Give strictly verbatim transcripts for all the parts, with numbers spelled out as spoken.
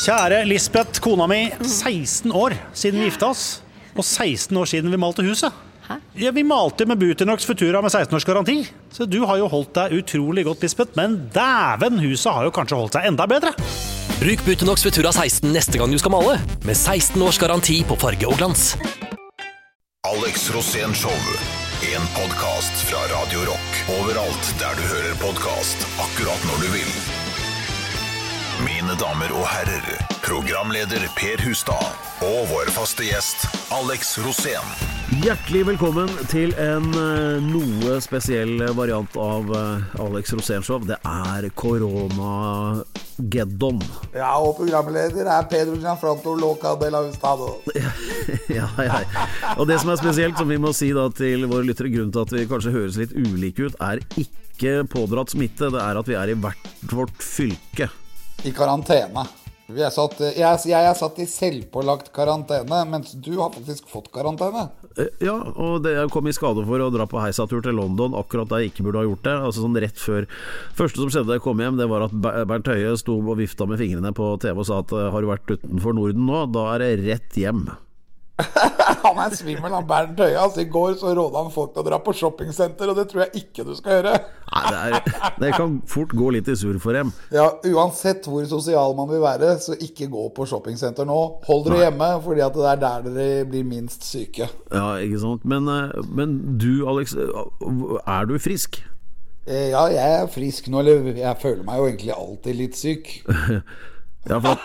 Kjære Lisbeth, kona mi, seksten år siden vi gifta oss, og seksten år siden vi malte huset. Hæ? Ja, vi malte med Buternox Futura med seksten års garanti. Så du har jo holdt deg utrolig godt, Lisbeth, men dæven, huset har jo kanskje holdt seg enda bedre. Bruk Buternox Futura seksten neste gang du skal male, med seksten års garanti på farge og glans. Alex Rosén Show, en podcast fra Radio Rock. Overalt der du hører podcast, akkurat når du vil. Mine damer og herrer, programleder Per Hustad og vår faste gjest Alex Rosén. Hjertelig velkommen til en uh, noe spesiell variant av uh, Alex Rosén Show. Det er Corona-geddon. Ja, og programleder er Pedro Gianfranco Loca de la Hustado. ja, ja. Og det som er spesielt, som vi må si da til våre lyttere, grunnen til at vi kanskje høres litt ulike ut, er ikke pådratt smitte. Det er at vi er i hvert vårt fylke. I karantene. Vi er satt, jeg, jeg er satt i selvpålagt karantene, mens du har faktisk fått karantene. Ja, og det jeg kom i skade for å dra på heisatur til London akkurat da jeg ikke burde ha gjort det. Altså sånn rett før. Første som skjedde da jeg kom hjem, det var at Bernt Høie sto og vifta med fingrene på T V og sa at har du vært utenfor Norden nå, da er det rett hjem. Han er svimmel, han Bernt Høie. Altså, i går så rådde han folk til å dra på shoppingcenter, og det tror jeg ikke du skal gjøre. Nei, det, er, det kan fort gå litt i sur for dem. Ja, uansett hvor sosial man vil være, så ikke gå på shoppingcenter nå. Hold dere hjemme, fordi at det er der dere blir minst syke. Ja, ikke sant. Men, men du, Alex, er du frisk? Ja, jeg er frisk nå, eller jeg føler meg jo egentlig alltid litt syk. Ja, for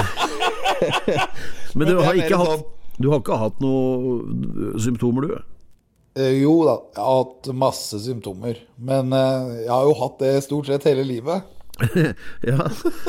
Men, men du har ikke hatt sånn... Du har ikke hatt noen symptomer, du? Eh, jo da, jeg har hatt masse symptomer. Men eh, jeg har jo hatt det stort sett hele livet. Ja.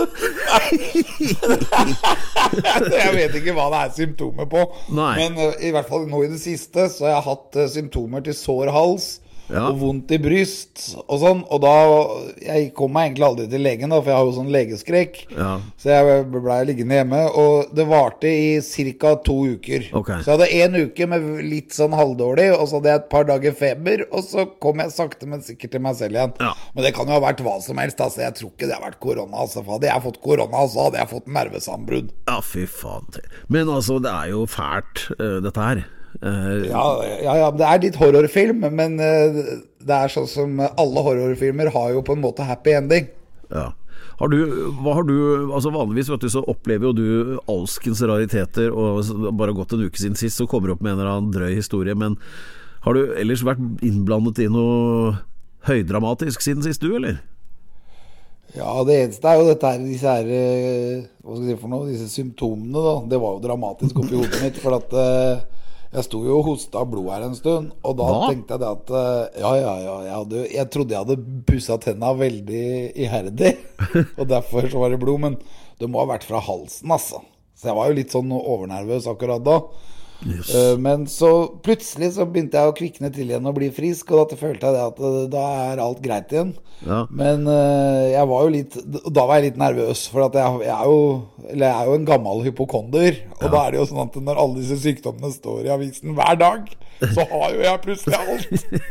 Jeg vet ikke hva det er symptomer på. Nei. Men eh, i hvert fall nå i det siste så har jeg hatt eh, symptomer til sår hals. Ja. Og vondt i bryst og sånn. Og da, jeg kom meg egentlig aldri til legen da, for jeg har jo sånn legeskrekk. Ja. Så jeg ble liggende hjemme. Og det varte i cirka to uker. Okay. Så jeg hadde en uke med litt sånn halvdårlig, og så hadde jeg et par dager feber, og så kom jeg sakte men sikkert til meg selv igjen. Ja. Men det kan jo ha vært hva som helst, altså. Jeg tror ikke det har vært korona, altså. For hadde jeg fått korona, så hadde jeg fått nervesambrudd. Ja, fy faen. Men altså, det er jo fælt, uh, dette her. Uh, ja, ja, ja, det er litt horrorfilm, men uh, det er sånn som alle horrorfilmer har jo på en måte happy ending. Ja. Har du, hva har du, altså vanligvis vet du, så opplever jo du alskens rariteter, og bare gått en uke siden sist, så kommer du opp med en eller annen drøy historie, men har du ellers vært innblandet i noe høydramatisk siden sist du, eller? Ja, det eneste er jo dette her, disse her, hva skal jeg si for noe, disse symptomene da, det var jo dramatisk oppi hodet mitt, for at uh, jeg sto jo og hosta blod her en stund, og da Hva? tenkte jeg det at ja, ja, ja, jeg, hadde, jeg trodde jeg hadde pusset tennene veldig iherdig, og derfor så var det blod, men det må ha vært fra halsen, altså. Så jeg var jo litt sånn overnervøs akkurat da. Yes. Men så plutselig så begynte jeg å kvikne til igjen og bli frisk, og da følte jeg det at da er alt greit igjen. Ja. Men jeg var jo litt, da var jeg litt nervøs, for at jeg, jeg, er, jo, eller jeg er jo en gammel hypokonder, og ja. Da er det jo sånn at når alle disse sykdommene står i avisen hver dag, så har jo jeg plutselig alt.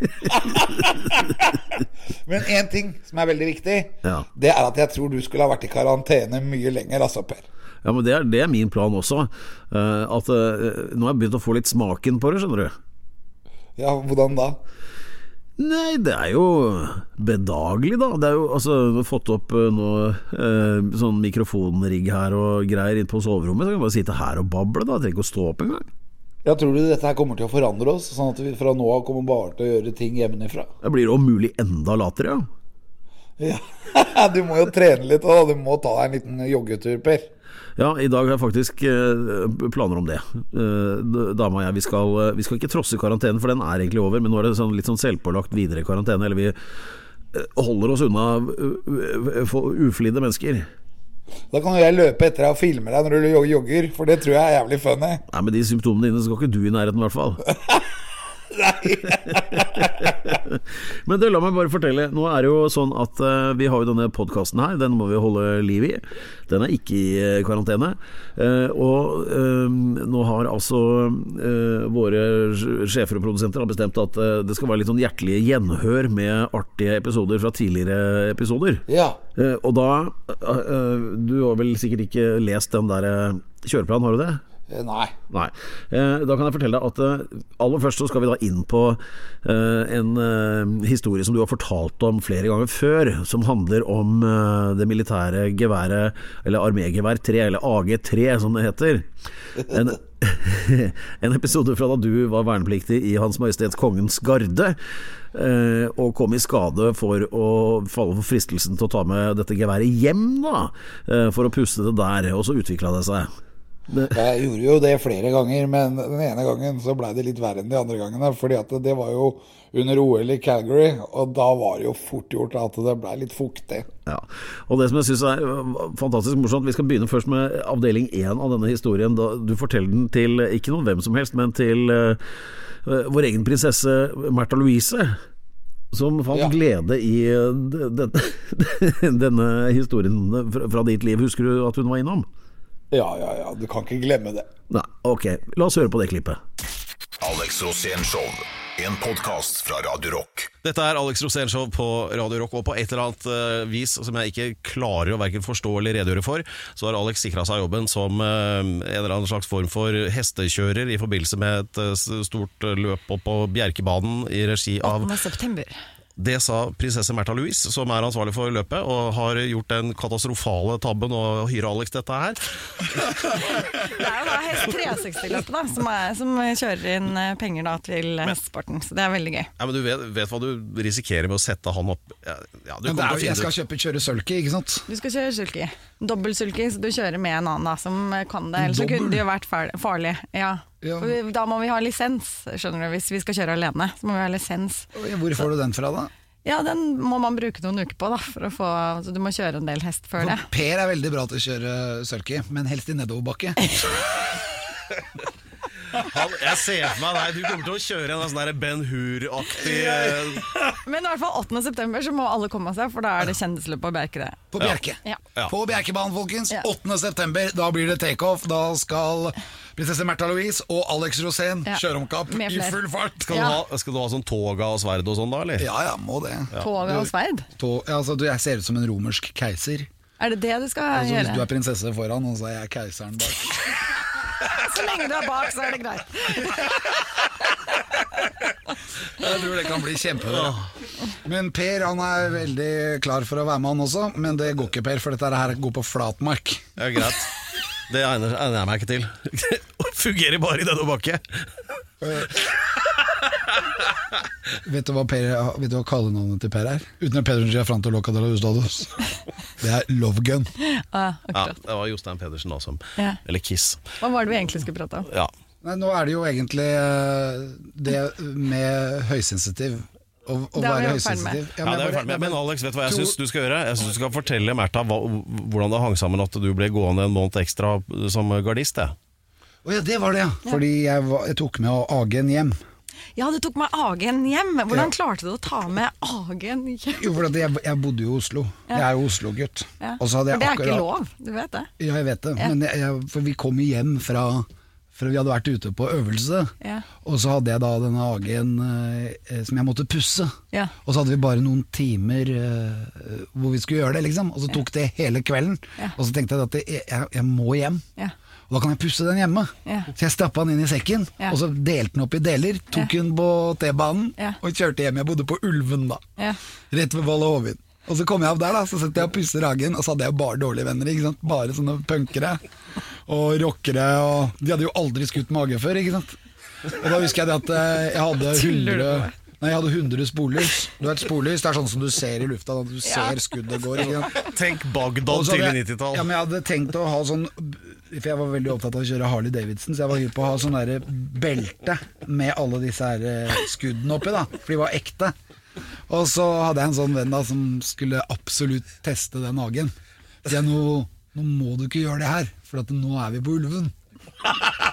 Men en ting som er veldig viktig, ja. Det er at jeg tror du skulle ha vært i karantene mye lenger, altså Per. Ja, men det er, det er min plan også. Uh, at uh, nå har jeg begynt å få litt smaken på det, skjønner du. Ja, hvordan da? Nei, det er jo bedagelig da. Det er jo, altså, vi har fått opp uh, nå uh, sånn mikrofonrigg her og greier inn på soverommet, så kan vi bare sitte her og bable da. Jeg trenger ikke å stå opp en gang. Ja, tror du dette her kommer til å forandre oss, sånn at vi fra nå av kommer bare til å gjøre ting hjemmefra? Det blir om mulig enda latere, ja. Ja, du må jo trene litt da. Du må ta deg en liten joggetur, Per. Ja, i dag har jeg faktisk eh, planer om det. eh, Dama og jeg, vi skal, vi skal ikke trosse karantenen, for den er egentlig over. Men nå er det sånn, litt sånn selvpålagt videre karantene. Eller vi eh, holder oss unna uh, uflidde mennesker. Da kan jo jeg løpe etter deg og filme deg når du jogger, for det tror jeg er jævlig funny. Nei, med de symptomene dine så skal ikke du i nærheten i hvert fall. Men du, la meg bare fortelle. Nå er det jo sånn at uh, vi har jo denne podcasten her. Den må vi holde liv i. Den er ikke i uh, karantene. uh, Og uh, nå har altså uh, våre sjefer og produsenter har bestemt at uh, det skal være litt sånn hjertelige gjenhør med artige episoder fra tidligere episoder. Ja. uh, Og da uh, uh, du har vel sikkert ikke lest den der uh, kjøreplanen, har du det? Nei. Nei. Eh, da kan jeg fortelle deg at eh, aller først så skal vi da inn på eh, en eh, historie som du har fortalt om flere ganger før, som handler om eh, det militære geværet, eller armégevær tre, eller A G tre som det heter. En, en episode fra da du var vernepliktig i Hans Majestet Kongens Garde, eh, og kom i skade for å falle for fristelsen til å ta med dette geværet hjem da, eh, for å puste det der, og så utviklet det seg. Jeg gjorde jo det flere ganger, men den ene gangen så ble det litt verre enn de andre gangene, fordi at det var jo under O L i Calgary, og da var det jo fort gjort at det ble litt fuktig. Ja, og det som jeg synes er fantastisk morsomt, vi skal begynne først med avdeling én av denne historien. Da du forteller den til, ikke noen hvem som helst, men til uh, vår egen prinsesse Märtha Louise, som fant ja. glede i uh, denne, denne historien fra, fra ditt liv. Husker du at hun var innom? Ja, ja, ja, du kan ikke glemme det. Nei, ok, la oss høre på det klippet. Alex Rosén Show, en podcast fra Radio Rock. Dette er Alex Rosén Show på Radio Rock, og på et eller annet uh, vis som jeg ikke klarer å hverken forstå eller redegjøre for, så har Alex sikret seg jobben som uh, en eller annen slags form for hestekjører i forbindelse med et uh, stort løp opp på Bjerkebanen i regi av åttende september. Det sa prinsesse Märtha Louise, som er ansvarlig for løpet, og har gjort den katastrofale tabben å hyre Alex dette her. Det er jo da Hest tre seksti-løpet da, som, er, som kjører inn penger da til hestesporten, så det er veldig gøy. Ja, men du vet, vet hva du risikerer med å sette han opp. Ja, ja, du men det er, jo, jeg skal kjøpe, kjøre sulky, ikke sant? Du skal kjøre sulky, dobbelt sulky, så du kjører med en annen da, som kan det, ellers så kunne det jo vært farlig. Ja. Ja. For vi, da må vi ha lisens, skjønner du, hvis vi skal kjøre alene, så må vi ha lisens. Hvor får du den fra da? Ja, den må man bruke noen uker på da, for å få, så du må kjøre en del hest før det. Per er veldig bra til å kjøre sulky, men helst i nedoverbakke. Han, jeg ser for meg deg, du kommer til å kjøre en sånn der Ben Hur-aktig uh... Men i hvert fall åttende september så må alle komme seg, for da er det kjendisløp på Bjerke. På Bjerke. Ja. Ja. På Bjerkebanen, folkens. Ja. åttende september, da blir det take-off. Da skal prinsesse Märtha Louise og Alex Rosén ja. kjøre om kapp i full fart. Skal, ja. du ha, skal du ha sånn toga og sverd og sånn da, eller? Ja, ja, må det. Ja. Toga og sverd? Tog, ja, altså, du, jeg ser ut som en romersk keiser. Er det det du skal altså, gjøre? Hvis du er prinsesse foran, og så er jeg keiseren bak. Så lenge du er bak, så er det greit. Jeg tror det kan bli kjempebra. Men Per, han er veldig klar for å være med han også. Men det går ikke, Per, for dette her går på flatmark. Ja, greit. Det egner, egner jeg meg ikke til. Fungerer bare i denne bakke. Vet du hva Per, vet du hva kallenavnet til Per er? Uten Pedersen Giafranto Loca de la Husdados. Det er Love Gun. Ah, ja, det var Jostein Pedersen da som, ja. Eller Kiss. Hva var det vi egentlig skulle prate om? Ja. Nei, nå er det jo egentlig det med høysensitiv. Å, å det er være vi ferdig med. Ja, men, ja, det er vi ferdig med. Men Alex, vet du hva jeg synes du skal gjøre? Jeg synes du skal fortelle Märtha hvordan det hang sammen at du ble gående en måned ekstra som gardist. Å ja, det var det, ja. Fordi jeg, var, jeg tok med A G-en hjem. Ja, du tok med A G-en hjem. Hvordan ja. klarte du å ta med A G-en hjem? Jo, for jeg, jeg bodde i Oslo. Ja. Jeg er jo Oslo-gutt. Ja. Og så hadde jeg for det er akkurat, ikke lov, du vet det? Ja, jeg vet det. Ja. Men jeg, jeg, for vi kom hjem fra, fra vi hadde vært ute på øvelse. Ja. Og så hadde jeg da denne A G-en eh, som jeg måtte pusse. Ja. Og så hadde vi bare noen timer eh, hvor vi skulle gjøre det, liksom. Og så tok det hele kvelden. Ja. Og så tenkte jeg at jeg, jeg, jeg må hjem. Ja. Og da kan jeg pusse den hjemme. Ja. Så jeg stappet den inn i sekken, ja. og så delte den opp i deler, tok ja. den på T-banen, ja. og kjørte hjem. Jeg bodde på Ulven da, ja. rett ved Valle Hovin. Og så kom jeg opp der da, så setter jeg og pusser hagen, og så hadde jeg bare dårlige venner, ikke sant? Bare sånne punkere og rockere, og de hadde jo aldri skutt mage før, ikke sant? Og da husker jeg det at jeg hadde hundre... Nei, jeg hadde hundre spollys. Du vet, spollys, det er sånn som du ser i lufta, du ser skuddet går. Ikke? Tenk Bagdad til i nittitall. Ja, men jeg hadde tenkt å ha sånn, for jeg var veldig opptatt av å kjøre Harley Davidson, så jeg var hypp på å ha sånn der belte med alle disse her skuddene oppi da, for de var ekte. Og så hadde jeg en sånn venn da, som skulle absolutt teste den hagen. Så jeg, nå, nå må du ikke gjøre det her, for at nå er vi på Ulven.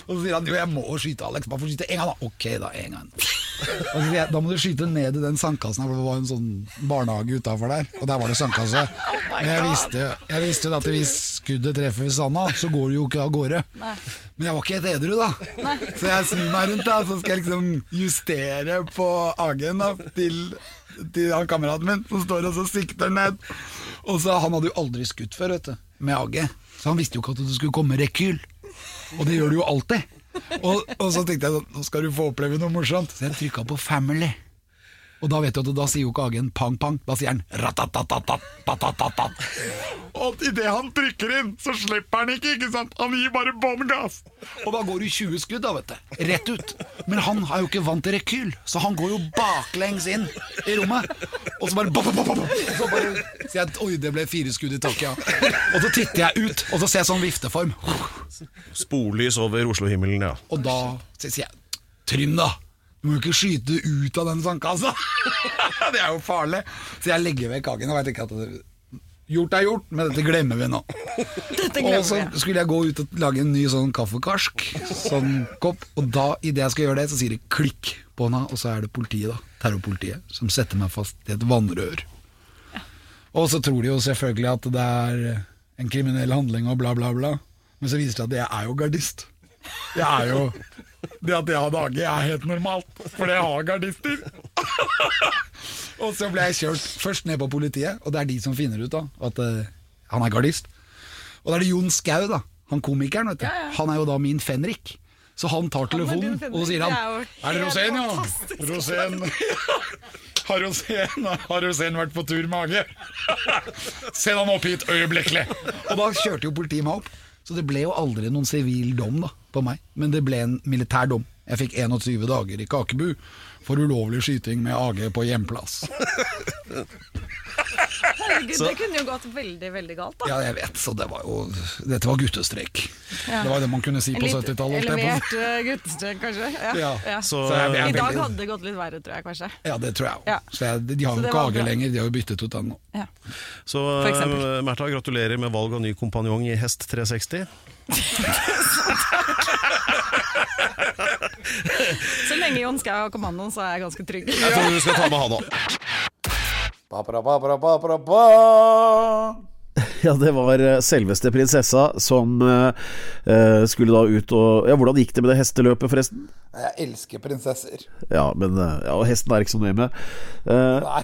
Og så sier han, jo jeg må skyte Alex, bare for å skyte en gang da. Ok da, en gang. Og så sier jeg, da må du skyte ned i den sandkassen her, for det var en sånn barnehage utenfor der, og der var det sandkasse. Men jeg visste, jeg visste jo at hvis skuddet treffer ved sanda, så går det jo ikke av gårde. Nei. Men jeg var ikke helt edru da. Nei. Så jeg snur meg rundt da, så skal jeg liksom justere på agen da, til, til han kameraten min, som står og så sikter ned. Og så han hadde jo aldri skutt før, vet du, med A G. Så han visste jo ikke at det skulle komme rekyl. Og det gjør du jo alltid. Og, og så tenkte jeg, nå skal du få oppleve noe morsomt. Så jeg trykket på family. Og da vet du at da sier jo ikke A G-en pang pang. Da sier han ratatatatatatatat. Og i det han trykker inn, så slipper han ikke, ikke sant? Han gir bare båndgass. Og da går det tjue skudd da, vet du. Rett ut. Men han er jo ikke vant til rekyl, så han går jo baklengs inn i rommet. Og så bare, og så bare sier jeg, oi, det ble fire skudd i taket, ja. Og så titter jeg ut, og så ser jeg sånn vifteform. Sporlys over Oslo-himmelen, ja. Og da sier jeg, Trym da, du må jo ikke skyte ut av den sandkassa. Det er jo farlig. Så jeg legger vekk Hagen, og jeg tenker at det, gjort er gjort, men dette glemmer vi nå. Dette glemmer og så skulle jeg gå ut og lage en ny sånn kaffekarsk, sånn kopp, og da, i det jeg skal gjøre det, så sier det klikk på henne, og så er det politiet da, terrorpolitiet, som setter meg fast i et vannrør. Ja. Og så tror de jo selvfølgelig at det er en kriminell handling og bla bla bla, men så viser det at jeg er jo gardist. Jeg er jo, det at jeg har dage er helt normalt, for jeg har gardister. Og så ble jeg kjørt først ned på politiet, og det er de som finner ut da, at uh, han er gardist. Og da er det Jon Skau da, han komikeren, vet du. Ja, ja. Han er jo da min Fenrik. Så han tar telefonen, han og så sier han, er det Rosén, ja? Rosén, har Rosén, har Rosén vært på tur med Hage? Send han opp hit øyeblikkelig. Og da kjørte jo politiet meg opp. Så det ble jo aldri noen sivil dom da, på meg, men det ble en militær dom. Jeg fikk enogtyve dager i Kakebu for ulovlig skyting med A G på hjemplass. Herregud, så, det kunne jo gått veldig, veldig galt da. Ja, jeg vet, så det var jo, dette var guttestrek. Ja. Det var det man kunne si på syttitallet. Elevert guttestrek, kanskje. Ja. Ja. Ja. Så, så jeg, jeg, I dag hadde det gått litt verre, tror jeg, kanskje. Ja, det tror jeg. Ja. Så jeg, de har jo ikke A G lenger, de har jo byttet ut den nå. Ja. Så uh, Märtha, gratulerer med valg av ny kompanjong i Hest tre seksti. Så lenge Jon Skau har kommandoen, så er jeg ganske trygg. Jeg tror du skal ta med han da. Ba, ba, ba, ba, ba, ba, ba. Ja, det var selveste prinsessa som uh, skulle da ut og... Ja, hvordan gikk det med det hesteløpet forresten? Jeg elsker prinsesser. Ja, men uh, ja, hesten er ikke så nøye med uh, Nei.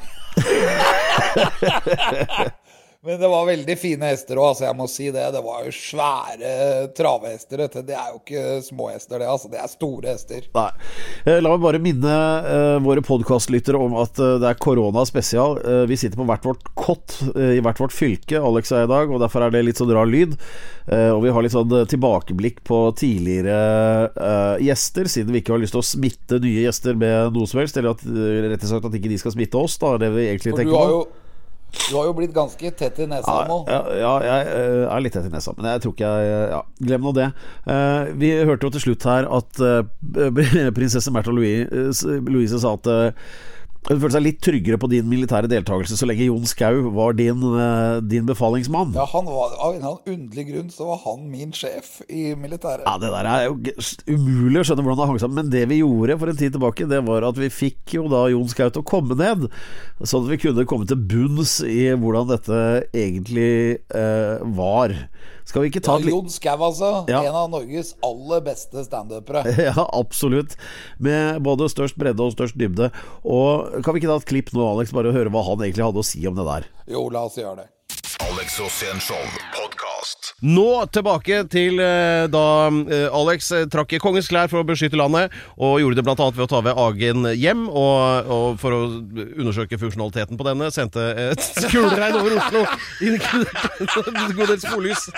Men det var veldig fine hester også, altså jeg må si det. Det var jo svære travehester. Det er jo ikke små hester, det, altså. Det er store hester. Nei. La meg bare minne uh, våre podcastlyttere om at uh, det er korona spesial. Uh, vi sitter på hvert vårt kott uh, i hvert vårt fylke, Alex og jeg i dag, og derfor er det litt sånn rar lyd. Uh, og vi har litt sånn tilbakeblikk på tidligere uh, gjester, siden vi ikke har lyst til å smitte nye gjester med noe som helst, eller at, uh, rett og slett at ikke de skal smitte oss, da, det vi egentlig tenker på. Du har jo blitt ganske tett i nesa ja, nå. Ja, ja, jeg er litt tett i nesa, men jeg tror ikke jeg ja, glem nå det. uh, Vi hørte jo til slutt her at uh, prinsesse Märtha Louise, Louise sa at uh, hun følte seg litt tryggere på din militære deltakelse så lenge Jon Skau var din, uh, din befalingsmann. Ja, han var, av en eller annen underlig grunn så var han min sjef i militæret. Ja, det der er jo umulig å skjønne hvordan det hang sammen. Men det vi gjorde for en tid tilbake, det var at vi fikk jo da Jon Skau til å komme ned, sånn at vi kunne komme til bunns i hvordan dette egentlig uh, var. Skal vi ikke ta ja, Jon Skau, altså. Ja. En av Norges aller beste stand-upere. Ja, absolutt. Med både størst bredde og størst dybde. Og kan vi ikke ta et klipp nå, Alex, bare høre hva han egentlig hadde å si om det der? Jo, la oss gjøre det. Alex Rosén Show podcast. Nå tilbake til da Alex trakk i kongens klær for å beskytte landet, og gjorde det blant annet ved å ta ved Agen hjem, og, og for å undersøke funksjonaliteten på denne, sendte et skuleregn over Oslo i en god del sporlys.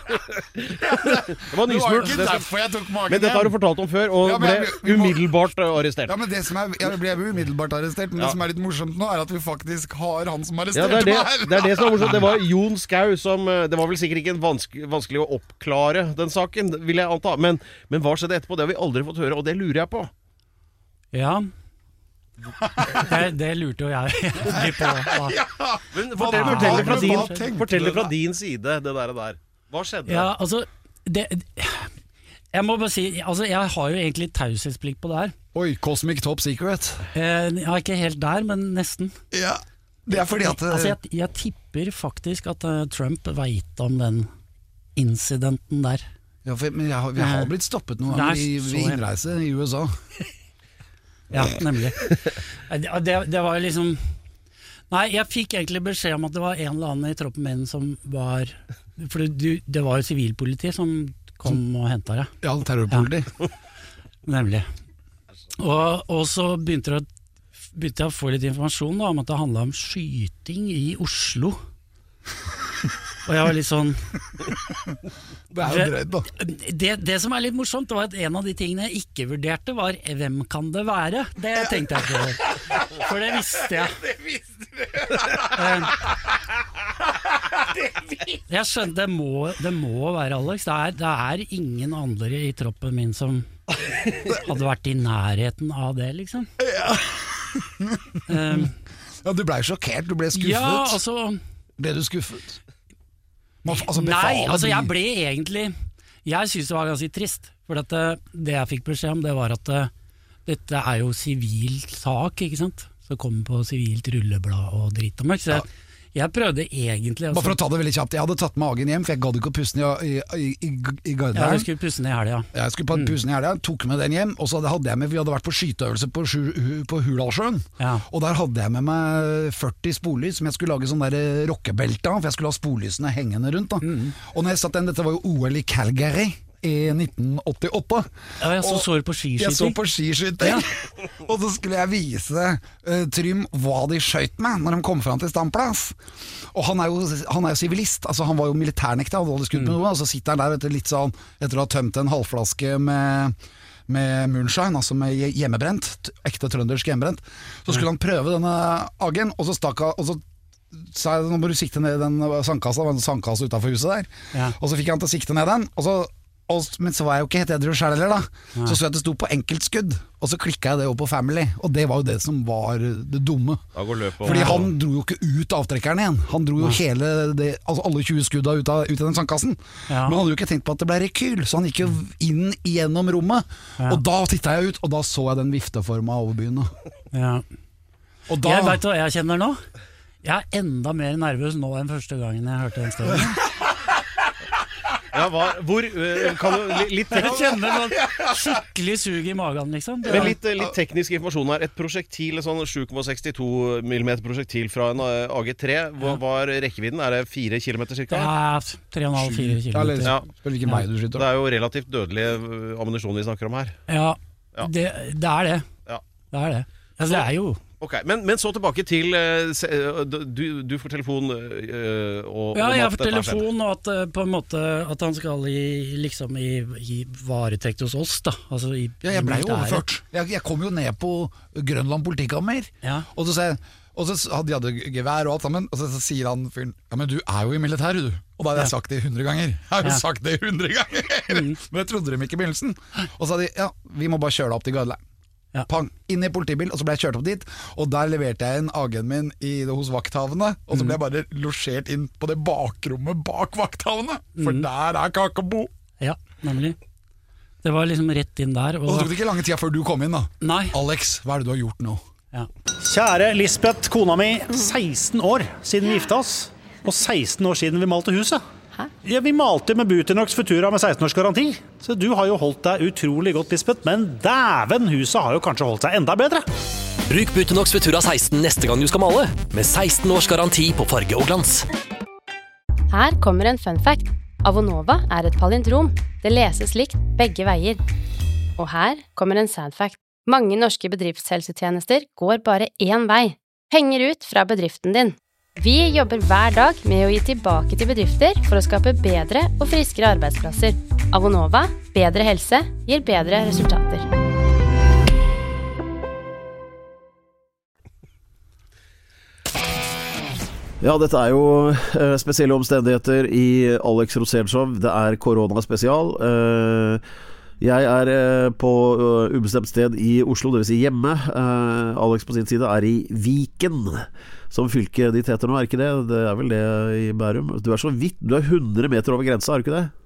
Det var nysmurt. Men dette har du fortalt om før, og ble umiddelbart arrestert. Ja, men det som er, jeg ble umiddelbart arrestert, men ja. Det som er litt morsomt nå, er at vi faktisk har han som arresterte ja, det meg her. Det er det som er morsomt. Det var Jon Skau som Det var vel sikkert ikke en vanskelig, vanskelig å oppklare den saken, vil jeg anta. Men, men hva skjedde etterpå? Det har vi aldri fått høre, og det lurer jeg på. Ja, det, det lurte jo jeg på. Ja. Men fortell, fortell, fra din, fortell fra din side det der, der. Hva skjedde? Ja, altså det, Jeg må bare si, altså jeg har jo egentlig taushetsplikt på det her. Oi, Cosmic Top Secret. Eh, ja, ikke helt der, men nesten. Ja, det er fordi at... Altså jeg, jeg tipper faktisk at uh, Trump vet om den incidenten der. Ja, for, men jeg har, vi har blitt stoppet noen ganger i, i innreise i U S A. Ja, nemlig. Det, det var liksom... Nei, jeg fikk egentlig beskjed om at det var en eller annen i troppen min som var... For det, det var jo sivilpoliti som kom og hentet det. Ja, terrorpoliti. Ja. Nemlig. Og, og så begynte, det, begynte jeg å få litt informasjon da, om at det handlet om skyting i Oslo. Og jeg var litt sånn... Det er jo drøyd da. Det, det som er litt morsomt, det var at en av de tingene jeg ikke vurderte var hvem kan det være? Det tenkte jeg på. For det visste jeg. Det visste du. Jeg skjønte, det må, det må være Alex. Det er, det er ingen andre i troppen min som hadde vært i nærheten av det, liksom. Ja, um, ja du ble sjokkert, du ble skuffet. Ja, altså... Ble du skuffet? Altså, Nei, altså jeg ble egentlig Jeg synes det var ganske trist. For at det, det jeg fikk beskjed om, det var at det, dette er jo sivil sak, ikke sant? Så kommer på sivilt rulleblad og dritt om meg. Så jeg, jeg prøvde egentlig altså, bare for å ta det veldig kjapt, jeg hadde tatt med Agen hjem, for jeg gadd ikke å pusse den i, i, i, i Gardermoen. Ja, jeg skulle pusse den i helga. Ja. Jeg skulle pusse den i helga, tok med den hjem, og så hadde jeg med, vi hadde vært på skyteøvelse på, på Hurdalssjøen, ja. Og der hadde jeg med meg førti spollys som jeg skulle lage sånn der rockebelta, for jeg skulle ha spollysene hengende rundt da. Mm. Og når jeg satt den, dette var jo O L i Calgary i nitten åttiåtte. Ja, jeg så, så på skiskyting. Jeg så på skiskyting. Ja. Og så skulle jeg vise uh, Trym hva de skjøt med når de kom fram til standplass. Og han er jo, han er jo sivilist, altså han var jo militærnekta, hadde aldri skutt med noe, og så sitter han der etter, litt sånn, etter å ha tømt en halvflaske med, med moonshine, altså med hjemmebrent, ekte trøndersk hjemmebrent. Så skulle han prøve denne Agen, og så stakk han, og så sa jeg, nå må du sikte ned den sandkassa, det var en sandkasse utenfor huset der, ja. Og så fikk han til å sikte ned den, og så Og, men så var jeg jo ikke helt edru selv heller da. Ja. Så så jeg at det sto på enkeltskudd, og så klikket jeg det opp på Family, og det var jo det som var det dumme. Fordi han dro jo ikke ut avtrekkeren igjen. Han dro jo ja. hele det, altså alle tjue skudda ut av, ut av den sandkassen. Ja. Men han hadde jo ikke tenkt på at det ble rekyl, så han gikk jo inn igjennom rommet. Ja. Og da tittet jeg ut, og da så jeg den vifteforma over byen. Ja. Og da... Jeg vet hva jeg kjenner nå. Jeg er enda mer nervøs nå enn første gangen jeg hørte den storyen. Ja, hva, hvor, kan du, litt, jeg kjenner noen skikkelig sug i magen liksom. Men litt, litt teknisk informasjon her. Et prosjektil, en sånn sju komma sekstito millimeter prosjektil fra en A G tre, hva var rekkevidden? Er det fire kilometer cirka? Ja, tre komma fem til fire kilometer. Ja. Ja. Det er jo relativt dødelig ammunisjon vi snakker om her. Ja, ja. Det, det er det. Ja. Det er det. Altså, det er jo... Ok, men, men så tilbake til uh, du, du får telefon uh, og, ja, jeg får telefon og at, uh, på en måte, at han skal i, liksom i, i varetekt hos oss da. Altså i, ja, jeg ble jo overført. Jeg, jeg kom jo ned på Grønland politikammer, ja. Og så sier jeg, og så hadde jeg hadde gevær og alt sammen, og så, så sier han fyren, ja, men du er jo i militæret du. Og da hadde jeg sagt det hundre ganger. Jeg har jo ja. sagt det hundre ganger. Mm. Men jeg trodde dem ikke i begynnelsen. Og så sa de, ja, vi må bare kjøre deg opp til Garderland. Ja. Pang, inn i politibil, og så ble jeg kjørt opp dit. Og der leverte jeg en Agen min i, hos vakthavene. Og så ble jeg bare losjert inn på det bakrommet bak vakthavene. For mm. der er Kakebo. Ja, nemlig. Det var liksom rett inn der. Og, og så tok det ikke lange tida før du kom inn da. Nei. Alex, hva er det du har gjort nå? Ja. Kjære Lisbeth, kona mi, seksten år siden vi gifta oss. Og seksten år siden vi malte huset. Ja, vi malte med Buteinox Futura med seksten års garanti. Så du har jo holdt deg utrolig godt, Lisbeth. Men dæven, huset har jo kanskje holdt seg enda bedre. Bruk Buteinox Futura seksten neste gang du skal male, med seksten års garanti på farge og glans. Her kommer en fun fact. Avonova er et palindrom. Det leses likt begge veier. Og her kommer en sad fact. Mange norske bedriftshelsetjenester går bare én vei. Penger ut fra bedriften din. Vi jobber hver dag med å gi tilbake til bedrifter for å skape bedre og friskere arbeidsplasser. Avonova, bedre helse, gir bedre resultater. Ja, dette er jo uh, spesielle omstendigheter i Alex Rosénshow. Det er koronaspesial. Uh, jeg er uh, på uh, ubestemt sted i Oslo, det vil si hjemme. Uh, Alex på sin side er i Viken, som fylket ditt heter nå, er ikke det? Det er vel det i Bærum. Du er så vidt, du er hundre meter over grensa, er du ikke det?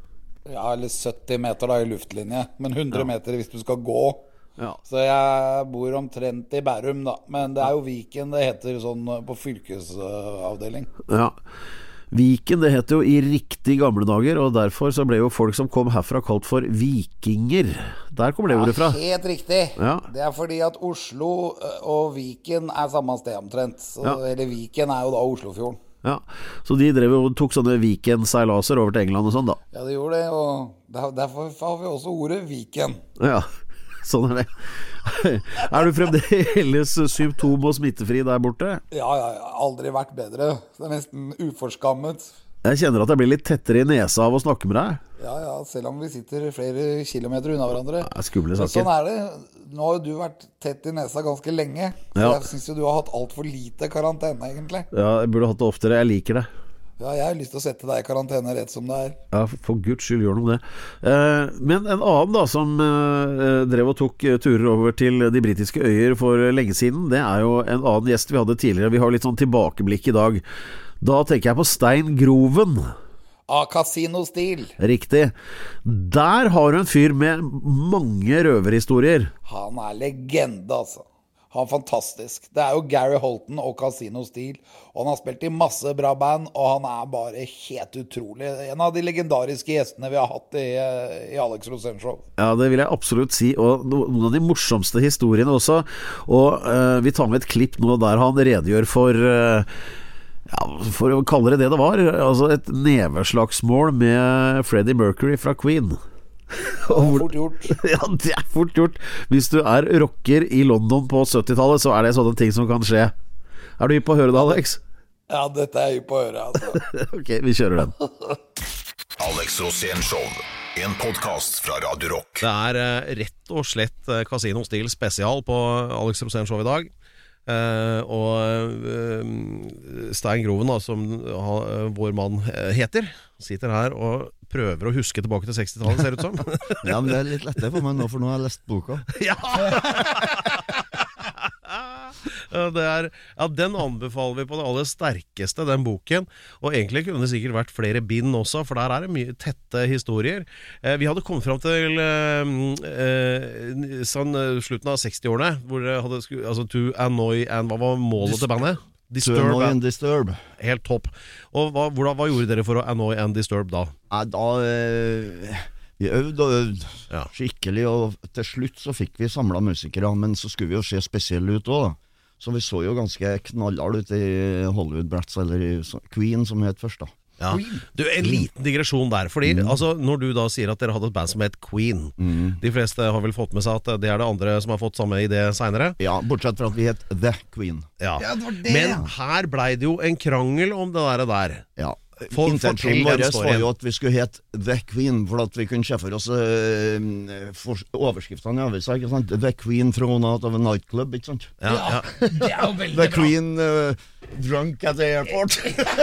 Ja, eller sytti meter da i luftlinje, men hundre Ja. meter hvis du skal gå. Ja. Så jeg bor omtrent i Bærum da, men det er jo Viken det heter sånn på fylkesavdeling. Ja. Viken, det heter jo i riktig gamle dager, og derfor så ble jo folk som kom herfra kalt for vikinger. Der kommer det ordet fra. Ja, helt riktig. Ja. Det er fordi at Oslo og Viken er samme sted omtrent. Så, Ja. Eller Viken er jo da Oslofjorden. Ja, så de drev og tok sånne Viken-seilaser over til England og sånn da. Ja, det gjorde det, og der- derfor har vi også ordet Viken. Ja, sånn er det. Er du fremdeles symptom- og smittefri der borte? Ja, ja, ja, aldri vært bedre. Det er nesten uforskammet. Jeg kjenner at jeg blir litt tettere i nesa av å snakke med deg. Ja, ja, selv om vi sitter flere kilometer unna hverandre. Det er skumle Men saker. sånn er det. Nå har jo du vært tett i nesa ganske lenge. Så Ja. jeg synes jo du har hatt alt for lite karantene, egentlig. Ja, jeg burde hatt det oftere. Jeg liker det. Ja, jeg har lyst til å sette deg i karantene rett som det er. Ja, for Guds skyld, gjør noe med det. Eh, men en annen da som eh, drev og tok eh, turer over til de britiske øyer for lenge siden, det er jo en annen gjest vi hadde tidligere. Vi har litt sånn tilbakeblikk i dag. Da tenker jeg på Stein Groven. Av Casino-stil. Riktig. Der har du en fyr med mange røverhistorier. Han er legende, altså. Han er fantastisk. Det er jo Gary Holton og Casino-stil. Og han har spilt i masse bra band, og han er bare helt utrolig. En av de legendariske gjestene vi har hatt i, i Alex Rosén Show. Ja, det vil jeg absolutt si. Og noen av de morsomste historiene også. Og eh, vi tar med et klipp nå der han redegjør for eh, ja, for å kalle det det det var, altså et neveslagsmål med Freddie Mercury fra Queen. Det er fort gjort. Ja, det er fort gjort. Hvis du er rocker i London på syttitallet, så er det sånne ting som kan skje. Er du hypp på å høre det, Alex? Ja, dette er jeg på å høre, altså. Ok, vi kjører den. Alex Rosén Show, en podcast fra Radio Rock. Det er eh, rett og slett eh, Casino-stil spesial på Alex Rosén Show i dag. Eh, og eh, Stein Groven da, som ha, vår mann eh, heter, sitter her og prøver å huske tilbake til sekstitallet, ser det ut som. Ja, men det er litt lettere for meg nå, for nå har jeg lest boka. Ja! Ja, det er, ja, den anbefaler vi på det aller sterkeste, den boken. Og egentlig kunne det sikkert vært flere bind også, for der er det mye tette historier. eh, Vi hadde kommet frem til eh, eh, sånn eh, slutten av sekstiårene, hvor det hadde sku, altså To Annoy and hva var målet til bandet? To Annoy and Disturb. Helt topp. Og hva, hvordan, hva gjorde dere for å Annoy and Disturb da? Nei, da eh, vi øvde og øvde Ja. skikkelig, og til slutt så fikk vi samlet musikere, men så skulle vi jo se spesielle ut også da. Så vi så jo ganske knallhard ut i Hollywood Brats, eller i så- Queen som het først da. Ja. Du, en liten digresjon der, fordi altså, når du da sier at dere hadde et band som het Queen, de fleste har vel fått med seg at det er det andre som har fått samme idé senere. Ja, bortsett fra at vi het The Queen. Ja. Ja, det var det. Men her blei det jo en krangel om det der, der. Ja. For- Intensjonen fortell vår den var storyen. jo at vi skulle hete The Queen, for at vi kunne se for oss uh, for overskriftene i avisa, ikke sant? The Queen thrown out of a nightclub, ikke sant? Ja, ja. Det er jo veldig The bra. Queen uh, drunk at the airport.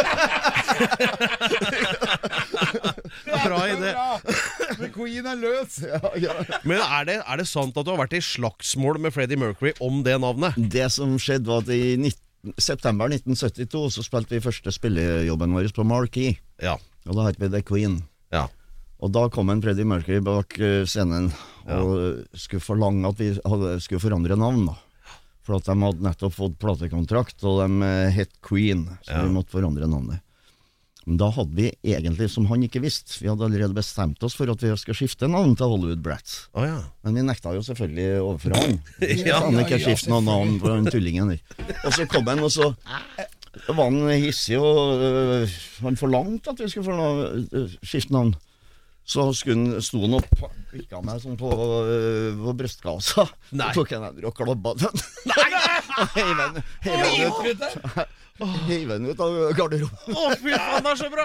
Bra idé. The Queen er løs. Ja, ja. Men er det, er det sant at du har vært i slagsmål med Freddie Mercury om det navnet? Det som skjedde var at i nitten september nitten syttito så spilte vi første spillejobben vår på Marquee. Ja. Og da het vi The Queen. Ja. Og da kom en Freddie Mercury bak uh, scenen og skulle forlange at vi hadde, skulle forandre navn da. For at de hadde nettopp fått platekontrakt, og de uh, het Queen, så Ja. vi måtte forandre navnet. Men da hadde vi egentlig, som han ikke visste, vi hadde allerede bestemt oss for at vi skulle skifte navn til Hollywood Brats. Å ja. Men vi nekta jo selvfølgelig overfor han. Ja, Han ikke ja, skifte noen navn på den tullingen der. Og så kom han, og så var han hissig, og øh, han forlangte at vi skulle få noe, øh, skifte navn. Så skulle han, sto han opp, pikket meg sånn på, øh, på brystkassa. Nei. Så tok han hender og klabba den. Nei! Heiv han heiv han ut, heiv han ut av garderoben. Å, fy faen, det er så bra!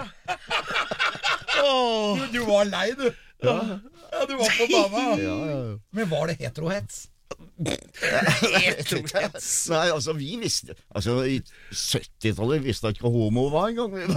Åh. Du var lei, du. Ja, du var på banen. Ja, ja, ja. Men var det heterohets? Nei, altså vi visste Altså i syttitallet visste jeg ikke hva homo var en gang.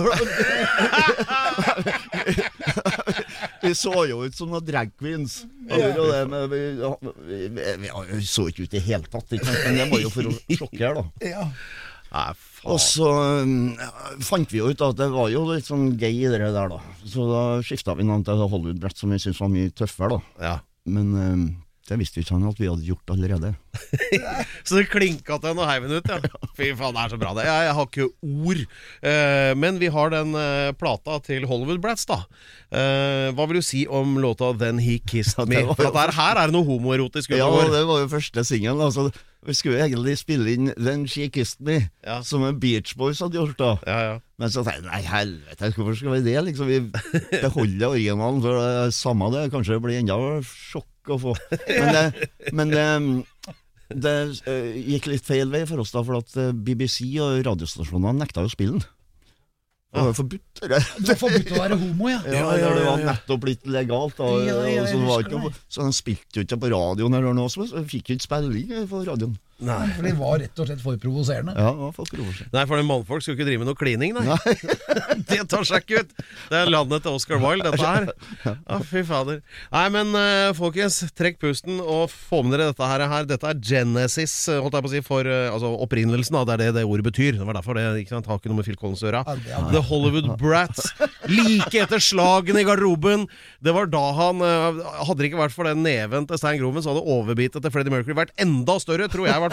Vi så jo ut som noen drag queens. Ja. Det, men vi, vi, vi, vi så ikke ut i hele tatt, ikke sant? Men det var jo for å sjokkere da. Ja. Nei, og så um, fant vi jo ut at det var jo litt sånn gøy i det der da. Så da skiftet vi navn til Hollywood-brett, som vi synes var mye tøffere da. Ja. Men um, det visste vi ikke at vi hadde gjort allerede. Så det klinket til en og heiven ut, ja. Fy faen, det er så bra det. Jeg, jeg har ikke ord. Uh, men vi har den uh, plata til Hollywood Brats, da. Uh, hva vil du si om låta Then He Kissed Me? For at her er det noe homoerotisk utover. Ja, det var jo første singelen. Altså, vi skulle egentlig spille inn Then She Kissed Me, ja. Som en Beach Boys hadde gjort da. Ja, ja. Men så tenkte jeg, nei helvete, hvorfor skal vi det? Liksom, vi beholder originalen, for det er samme det. Kanskje det blir enda sjokk å få. Men det, men det, det uh, gikk litt feil vei for oss da, for at B B C og radiostasjonene nekta jo spillen. Det var forbudt. Det var forbudt å være homo, ja. Ja, ja, ja, ja. Det var nettopp blitt legalt. Da, ja, ja, ja, så, var ikke, så de spilte jo ikke på radioen eller noe, så fikk jo ikke spilling på radioen. Nei. For det var rett og slett for provoserende. Ja, det var for provoserende. Nei, for en mannfolk skulle ikke drive med noe klining, nei. nei. Det tar seg ikke ut. Det er landet til Oscar Wilde, dette her. Ja, fy fader. Nei, men uh, folkens, trekk pusten og få med dere dette her. her. Dette er Genesis, holdt jeg på å si, for uh, altså, opprinnelsen, da. Det er det det ordet betyr. Det var derfor det ikke sant, har ikke noe med Phil Collins å gjøre. The Hollywood Brats. Like etter slagene i garderoben. Det var da han, uh, hadde det ikke vært for den neven til Stein Groven, så hadde overbitet til Freddie Mercury vært enda større, tror jeg i hvert fall.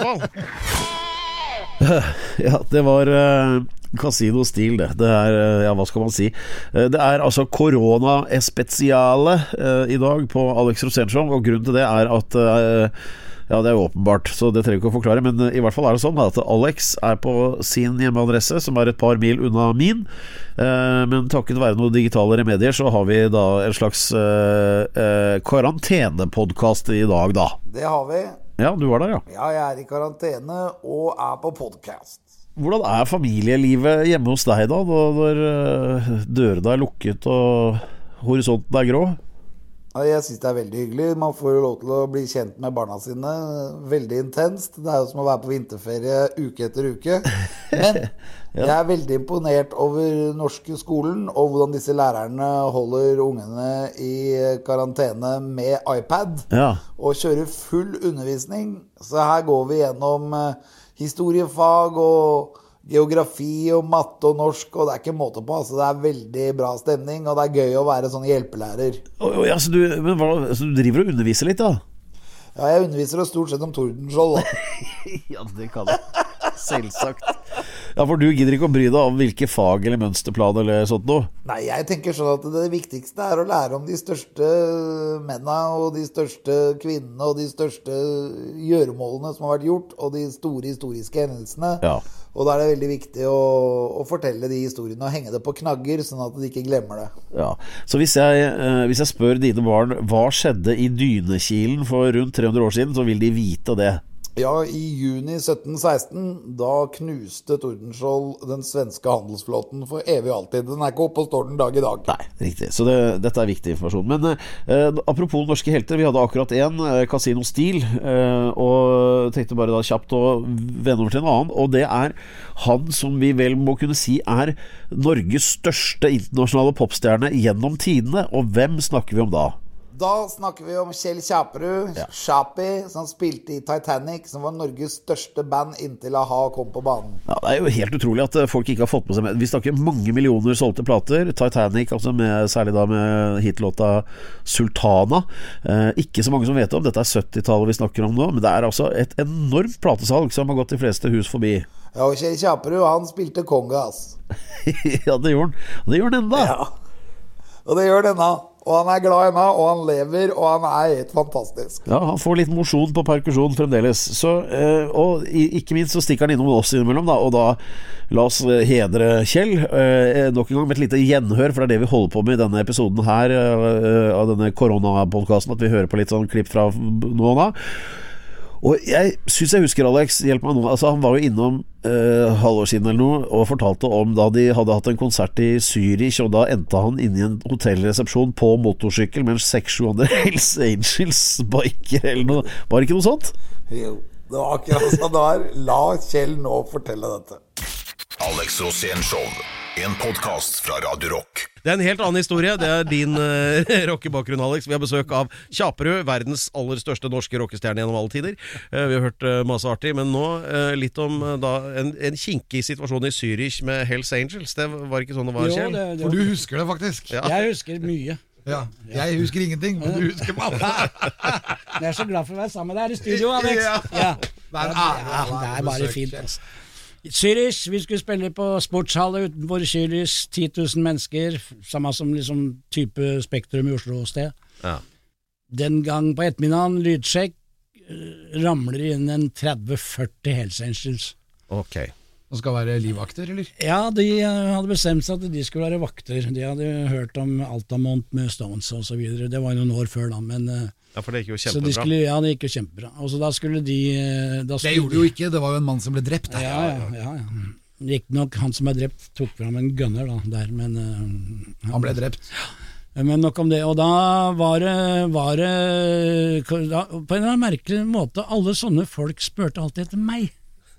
Ja, det var uh, Casino-stil det. Det er, uh, ja, hva skal man si? Uh, det er altså korona-espesiale uh, i dag på Alex Rosén Show, og grunnen til det er at uh, ja, det er jo åpenbart, så det trenger jeg ikke å forklare, men uh, i hvert fall er det sånn at Alex er på sin hjemmeadresse, som er et par mil unna min, uh, men takket være noen digitale remedier, så har vi da en slags uh, uh, karantenepodcast i dag da. Det har vi. Ja, du var der, ja. Ja, jeg er i karantene og er på podcast. Hvordan er familielivet hjemme hos deg da, når dørene er lukket og horisonten er grå? Ja, jeg synes det er veldig hyggelig. Man får jo lov til å bli kjent med barna sine. Veldig intenst. Det er jo som å være på vinterferie uke etter uke. Men jeg er veldig imponert over norske skolen og hvordan disse lærerne holder ungene i karantene med iPad ja. Og kjører full undervisning. Så her går vi gjennom historiefag og geografi og matte og norsk, og det er ikke måte på, altså det er veldig bra stemning, og det er gøy å være sånn hjelpelærer. Oh, ja, så, du, men hva, så du driver og underviser litt da? Ja, jeg underviser jo stort sett om Tordenskjold da. Ja, det kan jeg. Selvsagt. Ja, for du gidder ikke å bry deg om hvilke fag eller mønsterplan eller sånt noe? Nei, jeg tenker sånn at det viktigste er å lære om de største mennene og de største kvinnene og de største gjøremålene som har vært gjort, og de store historiske hendelsene. Ja. Og da er det veldig viktig å, å fortelle de historiene og henge det på knagger, sånn at de ikke glemmer det. Ja, så hvis jeg, eh, hvis jeg spør dine barn hva skjedde i Dynekilen for rundt tre hundre år siden, så vil de vite det. Ja, i juni sytten seksten, da knuste Tordenskjold den svenske handelsflåten for evig og alltid. Den er ikke oppe og står den dag i dag. Nei, riktig. Så det, dette er viktig informasjon. Men eh, apropos norske helter, vi hadde akkurat en, eh, Casino Stil, eh, og tenkte bare da kjapt å vende over til en annen, og det er han som vi vel må kunne si er Norges største internasjonale popstjerne gjennom tidene, og hvem snakker vi om da? Da snakker vi om Kjell Kjaperud, ja. Chappie, som spilte i Titanic, som var Norges største band inntil A-ha kom på banen. Ja, det er jo helt utrolig at folk ikke har fått med seg med. Vi snakker mange millioner solgte plater. Titanic, altså med, særlig da med hitlåta Sultana. Eh, ikke så mange som vet om. Dette er syttitallet vi snakker om nå, men det er altså et enormt platesalg som har gått de fleste hus forbi. Ja, og Kjell Kjaperud, han spilte konga, ass. Ja, det gjør han. Det gjør han enda. Ja, og det gjør han enda. Og han er glad ennå, og han lever, og han er helt fantastisk. Ja, han får litt mosjon på perkusjon fremdeles. Så, eh, og ikke minst så stikker han innom oss innimellom, da, og da la oss hedre Kjell. Eh, nok en gang med et lite gjenhør, for det er det vi holder på med i denne episoden her, eh, av denne koronapodcasten, at vi hører på litt sånn klipp fra noen av. Og jeg synes jeg husker, Alex, hjelp meg nå, altså han var jo innom eh, halvår siden eller noe og fortalte om da de hadde hatt en konsert i Zürich, og da endte han inne i en hotellresepsjon på motorsykkel med en seks-sju andre Hells Angels biker eller noe. Var det ikke noe sånt? Jo, det var akkurat sånn det var. La Kjell nå fortelle dette. Alex Rosén Show, en podcast fra Radio Rock. Det er en helt annen historie. Det er din uh, rockebakgrunn, Alex. Vi har besøk av Kjaperud, verdens aller største norske rockestjerne gjennom alle tider. Uh, vi har hørt uh, masse artig, men nå uh, litt om uh, da, en, en kinkig situasjon i Zürich med Hells Angels. Det var ikke sånn det var, Kjell? For du husker det faktisk. Ja. Jeg husker mye. Ja, jeg husker ingenting, men du husker masse. Jeg er så glad for å være sammen med deg her i studio, Alex. Ja. Ja. Det, er, ja, det er bare fint. Altså. Zürich, vi skulle spille på sportshallet utenfor Zürich, ti tusen mennesker, samme som liksom type Spektrum i Oslo sted. Ja. Den gang på ettermiddagen, lydsjekk, ramler inn en tretti førti Hells Angels. Ok. Det skal være livvakter, eller? Ja, de hadde bestemt seg at de skulle være vakter. De hadde hørt om Altamont med Stones og så videre. Det var noen år før da, men... Ja, for det gikk jo så kjempebra. De skulle, ja, det gikk jo kjempebra. Og så da skulle de... Da skulle det gjorde de jo ikke, det var jo en mann som ble drept. Ja, ja, ja. ja. Gikk nok han som ble drept, tok fram en gunner da, der, men... Uh, han, han ble drept. Men nok om det. Og da var det, var det da, på en eller annen merkelig måte, alle sånne folk spurte alltid etter meg.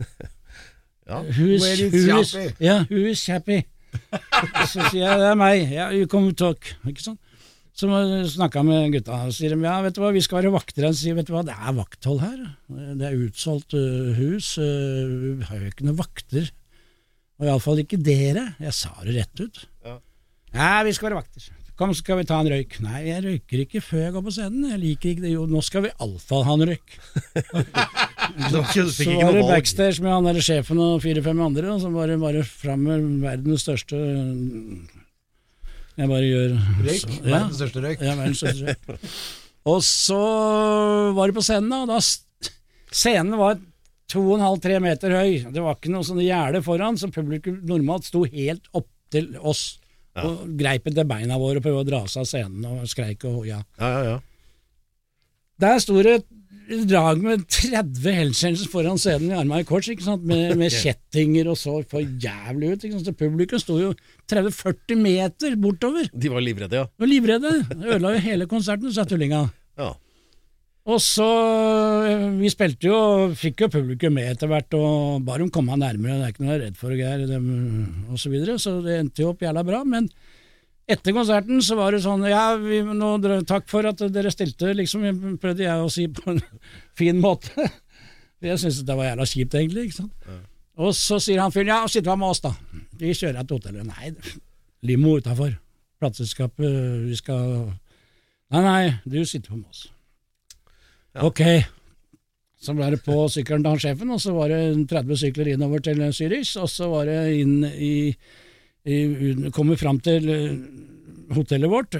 Ja. Who's, who's, ja, who's happy? Så sier jeg, det er meg. Ja, you come talk. Ikke sant? Så snakket jeg med gutta og sier de, ja, vet du hva, vi skal være vakter. Jeg sier, vet du hva, det er vakthold her. Det er utsolgt uh, hus. Uh, vi har jo ikke noen vakter. Og i alle fall ikke dere. Jeg sa det rett ut. Ja, ja vi skal være vakter. Kom, så skal vi ta en røyk. Nei, jeg røyker ikke før jeg går på scenen. Jeg liker ikke det. Jo, nå skal vi i alle fall ha en røyk. så, så var det backstage med han der sjefen og fire-fem andre, og så var det bare frem med verdens største... Jeg bare gjør... Røyk? Så, ja, verdens største røyk? Ja, verdens største røyk. Og så var det på scenen da, og da scenen var to og en halv, tre meter høy. Det var ikke noe sånn gjerde foran, så publikum normalt sto helt opp til oss. Ja. Og greip etter beina våre og prøvde å dra seg av scenen og skreik og ja. Ja, ja, ja. Der sto det et drag med tretti Hells Angels foran scenen i armene i kors, ikke sant? Med, med kjettinger og så for jævlig ut. Ikke sant? Så publikum sto jo tretti førti meter bortover. De var livredde, ja. De var livredde. Ødela jo hele konserten, sa tullinga. Ja. Og så, vi spilte jo, fikk jo publikum med etter hvert, og bare de kom nærmere, det er ikke noe jeg er redd for og greier, og så videre, så det endte jo opp jævla bra, men etter konserten så var det sånn, ja, vi, nå, takk for at dere stilte, liksom, prøvde jeg å si på en fin måte, jeg synes det var jævla kjipt egentlig, ikke sant? Ja. Og så sier han fyren, ja, sitt hva med oss da, vi kjører til hotellet, nei, limo utenfor, plateselskapet, vi skal, nei, nei, du sitter på med oss. Ja. Ok, så ble det på sykkelen til han sjefen, og så var det tretti sykler innover til Zürich, og så var det inn i, i kommer frem til hotellet vårt.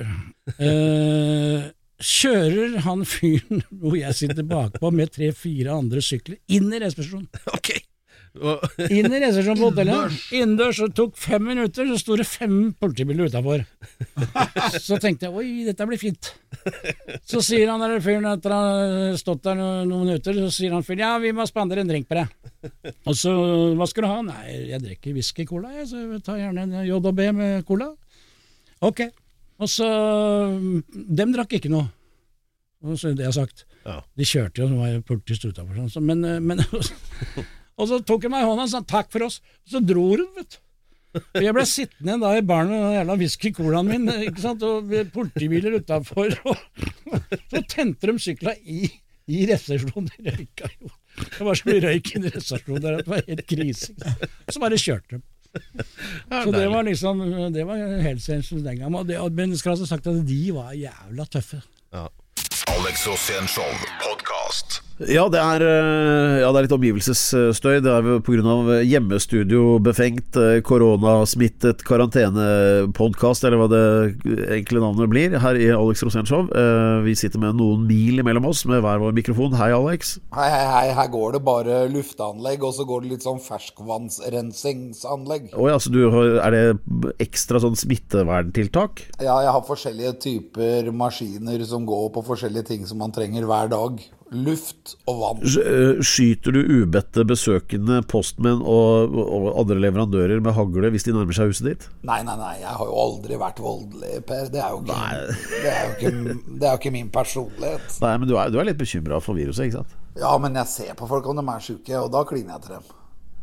Eh, kjører han fyren hvor jeg sitter bakpå med tre-fire andre sykler inn i resepsjonen. Ok. Inn i resepsjonen på hotellet. Innendørs, så tok fem minutter, så sto det fem politibiler utenfor. Så tenkte jeg, oi, dette blir fint. Så sier han der fyren, etter å ha stått der noen, noen minutter, så sier han fyren, ja, vi må spandere en drink på deg. Og så, hva skal du ha? Nei, jeg drikker whisky cola, jeg, så jeg tar gjerne en J og B med cola. Ok. Og så, dem drakk ikke noe. Og så det jeg har sagt. Ja. De kjørte jo, det var jo politist utenfor, så, men, men og så tok jeg meg i hånda og sa takk for oss, og så dro hun, vet du. Og jeg ble sittende da i baren med den jævla whisky-colaen min, ikke sant, og politibiler utenfor, og så tente de sykla i, i resepsjonen, de røyka jo. Det var så mye røyk i resepsjonen der, det var helt krise. Så bare kjørte de. Så det var liksom, det var Hells Angels den gang, og det, men jeg skal ha sagt at de var jævla tøffe. Ja. Alex Rosén Show podcast. Ja, det er, ja, det er litt omgivelsesstøy. Det er på grunn av hjemmestudio befengt, koronasmittet karantenepodcast, eller hva det enkle navnet blir, her i Alex Rosén Show. Vi sitter med noen mil imellom oss med hver vår mikrofon. Hei, Alex. Hei, hei, hei. Her går det bare luftanlegg, og så går det litt sånn ferskvannsrensingsanlegg. Åja, så du har, er det ekstra sånn smitteverntiltak? Ja, jeg har forskjellige typer maskiner som går på forskjellige ting som man trenger hver dag. Luft og vann. Skyter du ubedte besøkende postmenn og, og andre leverandører med hagle hvis de nærmer seg huset ditt? Nei, nei, nei, jeg har jo aldri vært voldelig, Per. Det er jo ikke, det er jo ikke, det er jo ikke min personlighet. Nei, men du er, du er litt bekymret for viruset, ikke sant? Ja, men jeg ser på folk om de er syke, og da kliner jeg til dem.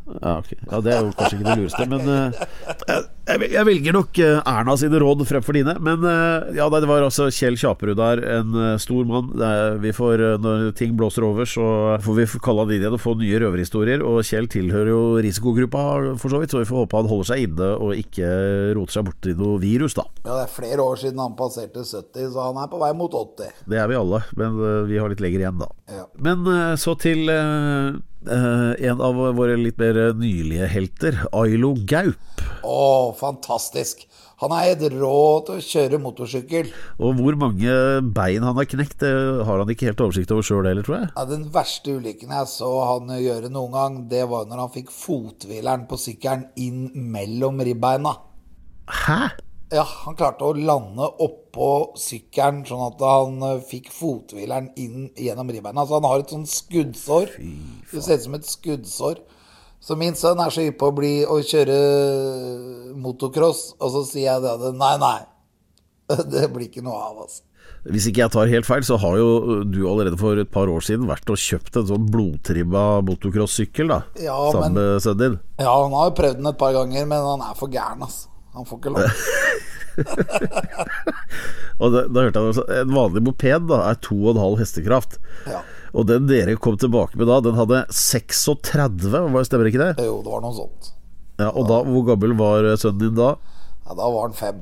Ja, okay. Ja, det er jo kanskje ikke det lureste, men uh, jeg, jeg velger nok uh, Erna sine råd fremfor dine. Men uh, ja, det var altså Kjell Kjaperud der, en uh, stor mann. Er, vi får, uh, når ting blåser over, så får vi kalle han inn igjen og få nye røverhistorier. Og Kjell tilhører jo risikogruppa, for så vidt, så vi får håpe han holder seg inne og ikke roter seg bort i noe virus, da. Ja, det er flere år siden han passerte sytti, så han er på vei mot åtti. Det er vi alle, men uh, vi har litt lenger igjen, da. Ja. Men uh, så til uh, Uh, en av våre litt mer nylige helter, Ailo Gaup. Åh, fantastisk. Han er helt rå til å kjøre motorsykkel. Og hvor mange bein han har knekt, det har han ikke helt oversikt over selv heller, tror jeg. Ja, den verste ulykken jeg så han gjøre noen gang, det var når han fikk fothvileren på sykkelen inn mellom ribbeina. Hæ? Ja, han klarte å lande oppå sykkelen sånn at han fikk fothvileren inn gjennom ribbeina. Altså han har et sånn skuddsår. Det ser ut som et skuddsår. Så min sønn er så hypp på å bli å kjøre motocross, og så sier jeg det, nei, nei. Det blir ikke noe av, altså. Hvis ikke jeg tar helt feil, så har jo du allerede for et par år siden vært og kjøpt en sånn blodtribba motocross-sykkel da, ja, sammen men, med sønnen din. Ja, han har jo prøvd den et par ganger, men han er for gæren, altså. Han får ikke lov. Og da, da hørte jeg også, en vanlig moped da, er to og en halv hestekraft. Ja. Og den dere kom tilbake med da, den hadde seksogtredve, stemmer ikke det? Jo, det var noe sånt. Ja, og da, hvor gammel var sønnen din da? Ja, da var han fem.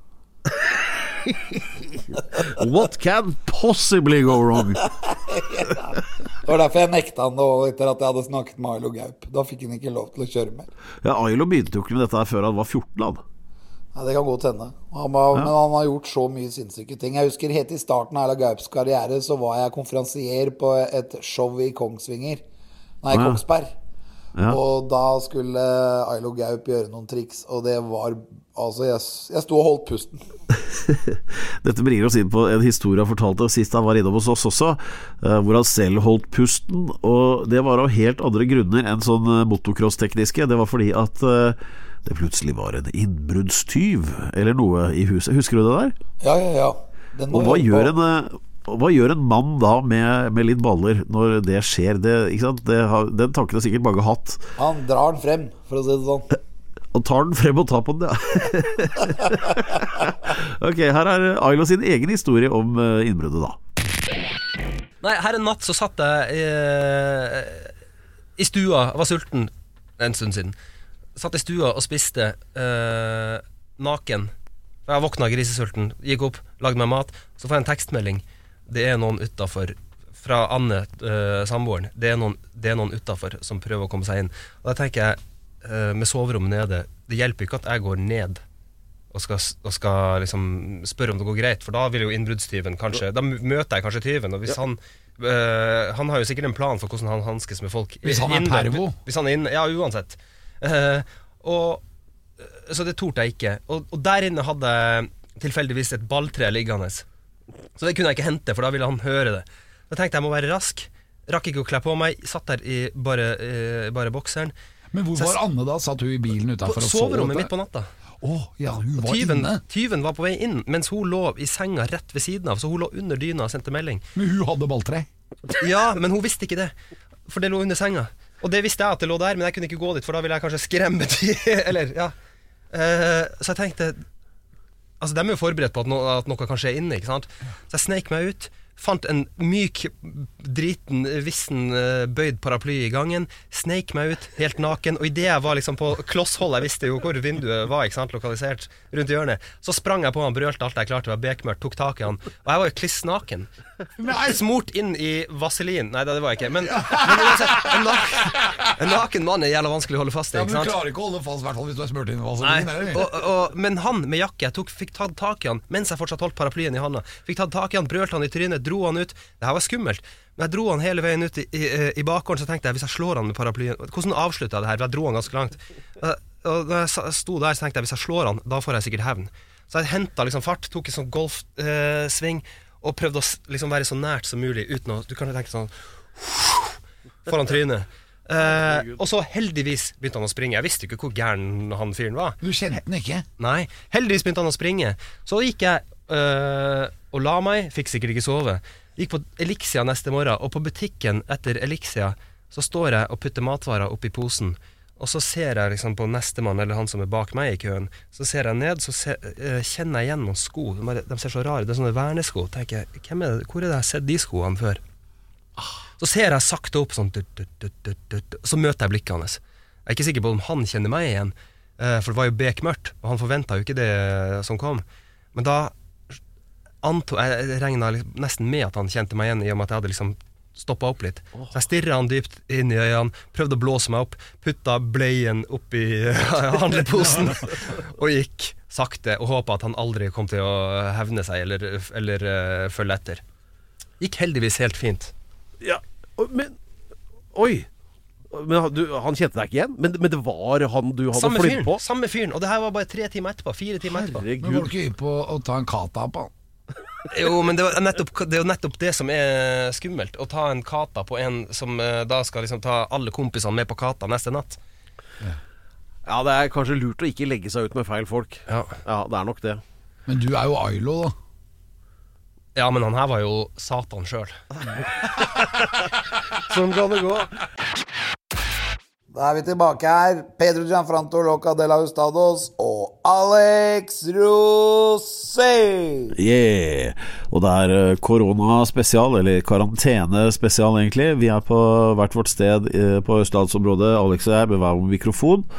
What can possibly go wrong? Ja. Det var derfor jeg nekta han da, etter at jeg hadde snakket med Ailo Gaup. Da fikk han ikke lov til å kjøre mer. Ja, Ailo begynte jo ikke med dette her før han var fjorten, han. Ja, det kan godt hende. Han var, ja. Men han har gjort så mye sinnssyke ting. Jeg husker helt i starten av Ailo Gaups karriere, så var jeg konferansier på et show i Kongsvinger. Nei, ja. Kongsberg. Ja. Og da skulle Ailo Gaup gjøre noen triks, og det var altså, jeg, jeg sto og holdt pusten. Dette bringer oss inn på en historie han fortalte sist han var innom hos oss også, hvor han selv holdt pusten, og det var av helt andre grunner enn sånn motocross-tekniske. Det var fordi at det plutselig var en innbruddstyv eller noe i huset. Husker du det der? Ja, ja, ja. Den og hva gjør en Hva gjør en mann da med, med litt baller når det skjer? Det, ikke sant? Det har, den tanken har sikkert mange hatt. Han drar den frem, for å si det sånn. Og tar den frem og tar på den, ja. Ok, her er Ailo sin egen historie om innbruddet da. Nei, her en natt så satt jeg i, i stua, jeg var sulten en stund siden. Satt i stua og spiste eh, naken. Jeg våkna grisesulten, gikk opp, lagde meg mat. Så får jeg en tekstmelding. Det er noen utenfor, fra Anne, uh, samboeren. Det er noen, det er noen utenfor som prøver å komme seg inn. Og da tenker jeg, uh, med soverommet nede, det hjelper ikke at jeg går ned og skal, og skal liksom spørre om det går greit, for da vil jo innbruddstyven kanskje, da møter jeg kanskje tyven, og hvis han uh, han har jo sikkert en plan for hvordan han hanskes med folk. Hvis han er inne, pervo. Hvis han er inne, ja, uansett. Uh, og så det torde jeg ikke. Og, og der inne hadde jeg tilfeldigvis et balltre liggende. Så det kunne jeg ikke hente, for da ville han høre det. Da tenkte jeg, jeg må være rask. Rakk ikke å kle på meg. Satt der i bare, eh, bare bokseren. Men hvor var Anne da? Satt hun i bilen utenfor og så? På soverommet midt på natta. Åh, ja, hun var tyven, inne. Tyven var på vei inn, mens hun lå i senga rett ved siden av. Så hun lå under dyna og sendte melding. Men hun hadde balltre? Ja, men hun visste ikke det. For det lå under senga. Og det visste jeg at det lå der, men jeg kunne ikke gå dit, for da ville jeg kanskje skremme til. Eller, ja. Uh, så jeg tenkte, altså de er jo forberedt på at, no, at noe kan skje inne, ikke sant? Så jeg sneik meg ut, fant en myk, driten, vissen, uh, bøyd paraply i gangen, sneik meg ut, helt naken, og i det jeg var liksom på klosshold, jeg visste jo hvor vinduet var, ikke sant, lokalisert rundt hjørnet, så sprang jeg på han, brølte alt jeg klarte, det var bekmørkt, tok tak i han, og jeg var jo kliss naken. Smort inn i vaselin. Nei, det var jeg ikke. Men, men uansett, en, naken, en naken mann er jævla vanskelig å holde fast i, ja, men ikke sant? du klarer ikke å holde fast, i hvert fall hvis du er smurt inn i vaselin. Nei, og, og, men han med jakke, jeg tok, fikk tatt tak i han mens jeg fortsatt holdt paraplyen i handa. Fikk tatt tak i han, brølte han i trynet, dro han ut. Det her var skummelt. Men jeg dro han hele veien ut i, i, i bakgården, så tenkte jeg, hvis jeg slår han med paraplyen, hvordan avsluttet jeg det her? For jeg dro han ganske langt. Og da jeg sto der, så tenkte jeg, hvis jeg slår han, da får jeg sikkert hevn. Så jeg hentet liksom fart, tok en sånn golfsving, eh, og prøvde å liksom være så nært som mulig uten å, du kan jo tenke sånn foran trynet. Eh, og så heldigvis begynte han å springe. Jeg visste ikke hvor gæren han fyren var. Du kjente den ikke? Nei, heldigvis begynte han å springe. Så gikk jeg eh, og la meg, fikk sikkert ikke sove. Gikk på Elixia neste morgen, og på butikken etter Elixia så står jeg og putter matvarer opp i posen. Og så ser jeg liksom på neste mann, eller han som er bak meg i køen, så ser jeg ned, så ser, uh, kjenner jeg igjen noen sko. De, er, de ser så rare, det er sånne vernesko. Tenker jeg, hvem er det, hvor er det jeg har sett de skoene før? Så ser jeg sakte opp sånn, dut, dut, dut, dut, dut, så møter jeg blikket hans. Jeg er ikke sikker på om han kjenner meg igjen, uh, for det var jo bekmørkt, og han forventet jo ikke det som kom. Men da antog, jeg regnet nesten med at han kjente meg igjen, i og med at jeg hadde liksom stoppet opp litt. Så jeg stirret han dypt inn i øynene, prøvde å blåse meg opp, putta bleien opp i handleposen, og gikk sakte, og håpet at han aldri kom til å hevne seg, eller, eller uh, følge etter. Gikk heldigvis helt fint. Ja, men Oi! Men du, han kjente deg ikke igjen? Men, men det var han du hadde samme flytt fyren, på? Samme fyren, og det her var bare tre timer etterpå, fire timer etterpå. Men var du ikke hypp på å ta en kata på han? Jo, men det, var nettopp, det er jo nettopp det som er skummelt. Å ta en kata på en som uh, da skal liksom ta alle kompisene med på kata neste natt. Ja. Ja, det er kanskje lurt å ikke legge seg ut med feil folk. Ja, ja det er nok det. Men du er jo Ailo da. Ja, men han her var jo Satan selv. Sånn kan det gå. Da er vi tilbake her. Pedro Gianfranto Loca de la Hustados og Alex Rosén. Yeah. Og det er korona-spesial, eller karantene-spesial egentlig. Vi er på hvert vårt sted på Østlandsområdet, Alex og jeg, med hver mikrofon.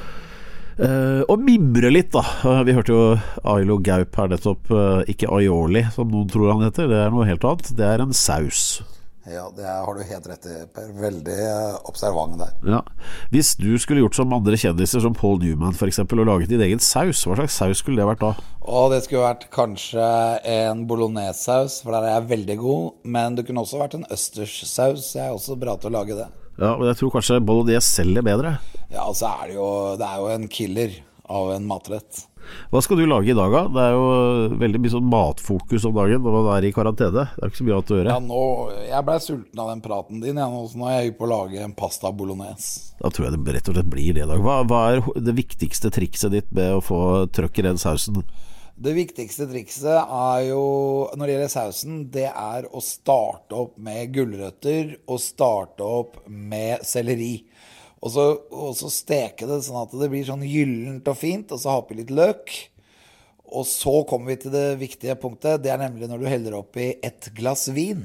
Uh, og mimre litt da. uh, Vi hørte jo Ailo Gaup her nettopp, uh, ikke aioli som noen tror han heter. Det er noe helt annet, det er en saus. Ja, det har du helt rett i, Per. Veldig uh, observant der. Ja. Hvis du skulle gjort som andre kjendiser, som Paul Newman for eksempel, og laget din egen saus, hva slags saus skulle det vært da? Og det skulle vært kanskje en bolognese-saus, for der er jeg veldig god. Men det kunne også vært en østers-saus. Jeg er også bra til å lage det. Ja, og jeg tror kanskje bolognese selger bedre. Ja, og så er det jo, det er jo en killer av en matrett. Hva skal du lage i dag da? Det er jo veldig mye sånn matfokus om dagen når man er i karantene. Det er ikke så mye annet å gjøre. Ja, nå, jeg ble sulten av den praten din, ja, så nå er jeg på å lage en pasta bolognese. Da tror jeg det rett og slett blir det i dag. Hva, hva er det viktigste trikset ditt med å få trøkk i den sausen? Det viktigste trikset er jo, når det gjelder sausen, det er å starte opp med gulrøtter og starte opp med selleri. Og så, og så steke det sånn at det blir sånn gyllent og fint, og så ha oppi litt løk. Og så kommer vi til det viktige punktet, det er nemlig når du heller opp i et glass vin.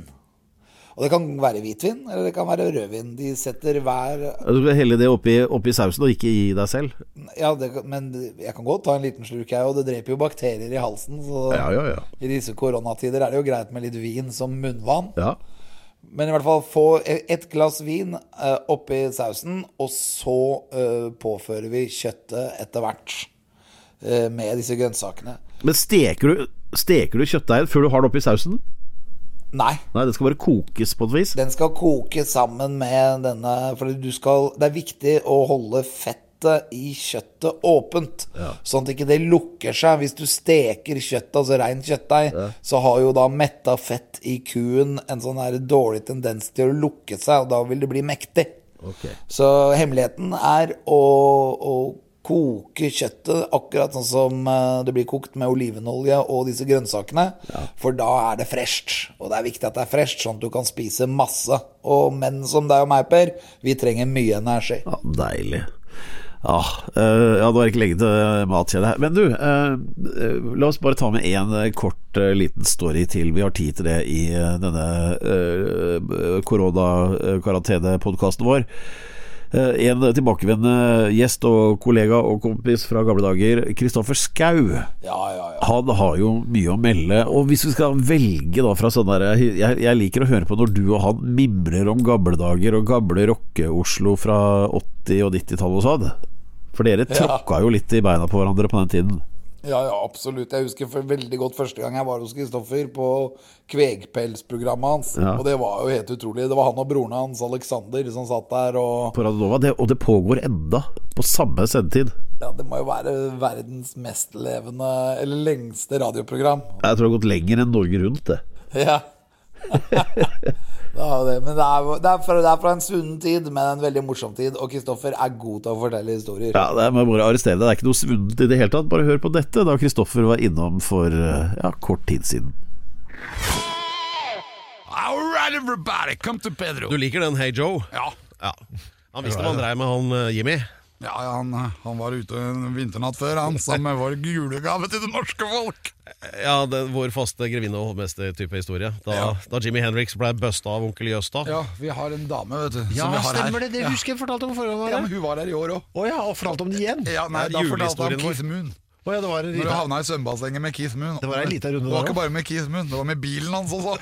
Og det kan være hvitvin, eller det kan være rødvin. De setter hver... Du skal helle det oppi, oppi sausen og ikke gi deg selv? Ja, det, men jeg kan godt ta en liten slurk her, og det dreper jo bakterier i halsen. Så ja, ja, ja. I disse koronatider er det jo greit med litt vin som munnvann. Ja. Men i hvert fall få et glass vin uh, oppi sausen, og så uh, påfører vi kjøttet etter hvert uh, med disse grønnsakene. Men steker du, steker du kjøttdeigen før du har det oppi sausen? Nei. Nei, det skal bare kokes på et vis. Den skal koke sammen med denne, for du skal, det er viktig å holde fettet i kjøttet åpent, ja. Sånn at ikke det lukker seg. Hvis du steker kjøttet, altså ren kjøttdeig, ja. Så har jo da metta fett i kuen en sånn her dårlig tendens til å lukke seg, og da vil det bli mektig. Okay. Så hemmeligheten er å, å koke kjøttet akkurat sånn som det blir kokt med olivenolje og disse grønnsakene, ja. For da er det fresht, og det er viktig at det er fresht, sånn at du kan spise masse. Og menn som deg og meg, Per, vi trenger mye energi. Ja, deilig. Ja, øh, ja, det var ikke lenge til matkjede her. Men du, øh, la oss bare ta med en kort øh, liten story til. Vi har tid til det i øh, denne øh, korona-karantene-podcasten vår. En tilbakevendende gjest og kollega og kompis fra gamle dager, Kristoffer Schau. Ja, ja, ja. Han har jo mye å melde. Og hvis vi skal velge da fra sånn der, jeg, jeg liker å høre på når du og han mimrer om gamle dager og gamle rocke-Oslo fra åtti- og nittitallet og sånn. For dere tråkka jo litt i beina på hverandre på den tiden. Ja, ja, absolutt. Jeg husker for veldig godt første gang jeg var hos Kristoffer på Kvegpelsprogrammet hans, ja. Og det var jo helt utrolig. Det var han og broren hans, Alexander, som satt der og... På Radio Nova, det, og det pågår enda på samme sendetid. Ja, det må jo være verdens mest levende, eller lengste radioprogram. Jeg tror det har gått lenger enn Norge Rundt, det. Ja. Ja, det, men det er, det, er fra, det er fra en svunnen tid, men en veldig morsom tid. Og Kristoffer er god til å fortelle historier. Ja, det må bare arrestere det. Det er ikke noe svunnet i det hele tatt. Bare hør på dette da Kristoffer var innom for ja, kort tid siden. All right, everybody, come to Pedro. Du liker den Hey Joe? Ja, ja. Han visste man dreier med han Jimmy. Ja, ja han, han var ute en vinternatt før, han, sammen med vår julegave til det norske folk. Ja, det, vår faste grevinne og hovmester-type historie. Da, ja. da Jimi Hendrix ble busta av onkel Jøsta. Ja, vi har en dame, vet du. Ja, som vi har stemmer her. det. Det husker jeg fortalte om forrige gang. Ja, men hun var her i år også. Å ja, og fortalte om det igjen? Ja, nei, da fortalte jeg om Keith Moon. Oh, ja, det var Når du havna i svømmebassenget med Keith Moon. Det var en liten runde Det var der, ikke bare med Keith Moon, det var med bilen hans også.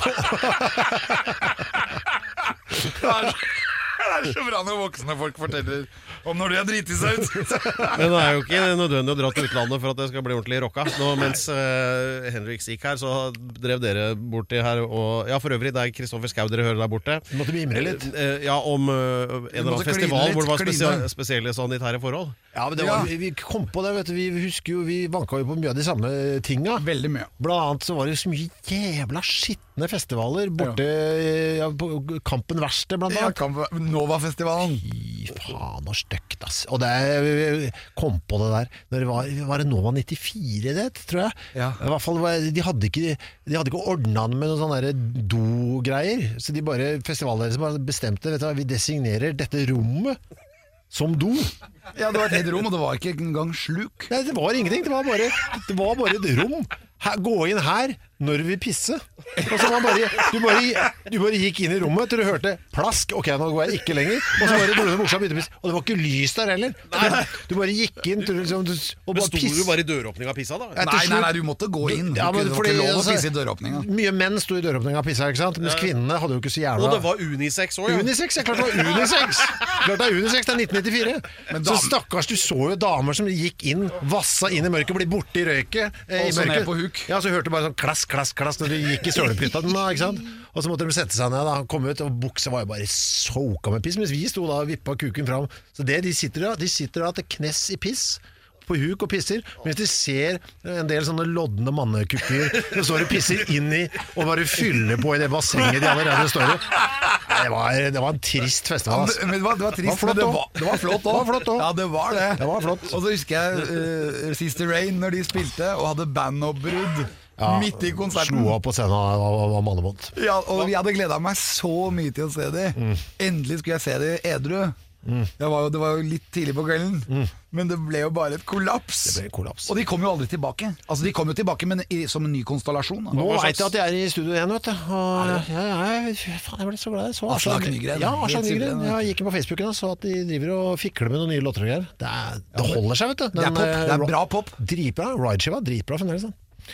Det er så bra når voksne folk forteller om når de har driti seg ut. Men det er jo ikke nødvendig å dra til utlandet for at det skal bli ordentlig rocka. Nå, mens uh, Henrik gikk her, så drev dere borti her og, ja, for øvrig, det er Kristoffer Schau dere hører der borte. Du måtte mimre litt. uh, Ja, om uh, en eller annen festival litt, hvor det var spesielle, spesielle sanitære forhold. Ja, men det var, vi, vi kom på det, vet du. Vi husker jo, vi vanka jo på mye av de samme tinga. Veldig mye. Blant annet så var det så mye jævla skitne festivaler borte ja. Ja, på Kampen Verste, blant annet. Ja, Kampen, Nova-festivalen. Fy faen og støkt, ass. Og det, vi kom på det der. Når det var, var det Nova nittifire, det, tror jeg. Ja. I hvert fall, de hadde ikke, de hadde ikke ordnet med noen sånne do-greier. Så de bare, festivaler som bare bestemte, vet du, vi designerer dette rommet som do. Ja, det var et helt rom, og det var ikke engang sluk. Nei, det var ingenting, det var bare, det var bare et rom. Her, gå inn her når vi pisse. Og så man bare, du, bare, du bare gikk inn i rommet til du hørte plask. Ok, nå går jeg ikke lenger. Og så bare dro du buksa og begynte å pisse. Og det var ikke lys der heller. Du, du bare gikk inn til, liksom, og bare pisse. Sto du bare i døråpninga og pissa da? Nei, nei, nei, du måtte gå inn. Du, ja, men, fordi, det var ikke lov å pisse i døråpninga. Mye menn sto i døråpninga og pissa, ikke sant? Mens kvinnene hadde jo ikke så jævla... Og det var unisex også, ja. Unisex, ja, klart det var unisex. Klart det er unisex, det er nitten nittifire. Men så stakkars, du så jo damer som gikk inn, vassa inn i mørket, ble borte i røyket. Eh, og så ned på huk. Ja, så hørte du bare sånn klass, klass, klass når du gikk i sølepytta den da, ikke sant? Og så måtte de sette seg ned da, kom ut, og buksa var jo bare soka med piss, mens vi sto da og vippa kuken fram. Så det, de sitter da, de sitter da til knes i piss, på huk og pisser, mens de ser en del sånne loddende mannekukker som står og pisser inn i, og bare fyller på i det bassenget de allerede står i. Det var, det var en trist festival. Ja, men det, var, det var trist, det var men det var, det var flott også. Det var flott også. Ja, det var det. Det var flott. Og så husker jeg uh, Sister Rain når de spilte og hadde bandoppbrudd. Ja, midt i konserten. Slo opp på scenen og var mannebånd. Ja, og vi hadde gledet meg så mye til å se det. Mm. Endelig skulle jeg se det edru. Mm. Det, var jo, det var jo litt tidlig på kvelden, mm. men det ble jo bare et kollaps. Det ble et kollaps. Og de kom jo aldri tilbake. Altså de kom jo tilbake, men i, som en ny konstellasjon. Nå vet jeg at jeg er i studio igjen, vet du. Og, ja, ja, ja, faen, jeg ble så glad. Så Aslak Nygren. Ja, Aslak Nygren. Jeg gikk inn på Facebooken og så at de driver og fikler med noen nye låter og greier. Det, er, det holder seg, vet du. Den, det er pop. Det er bra pop. Dritbra. Rideskiva, dritbra fremdeles.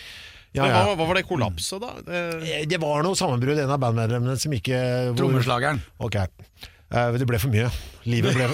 Ja, ja. Hva, hva var det kollapset da? Det, det var noe sammenbrudd, en av bandmedlemmene som ikke... Trommeslageren. Ok. Det ble for mye. Livet ble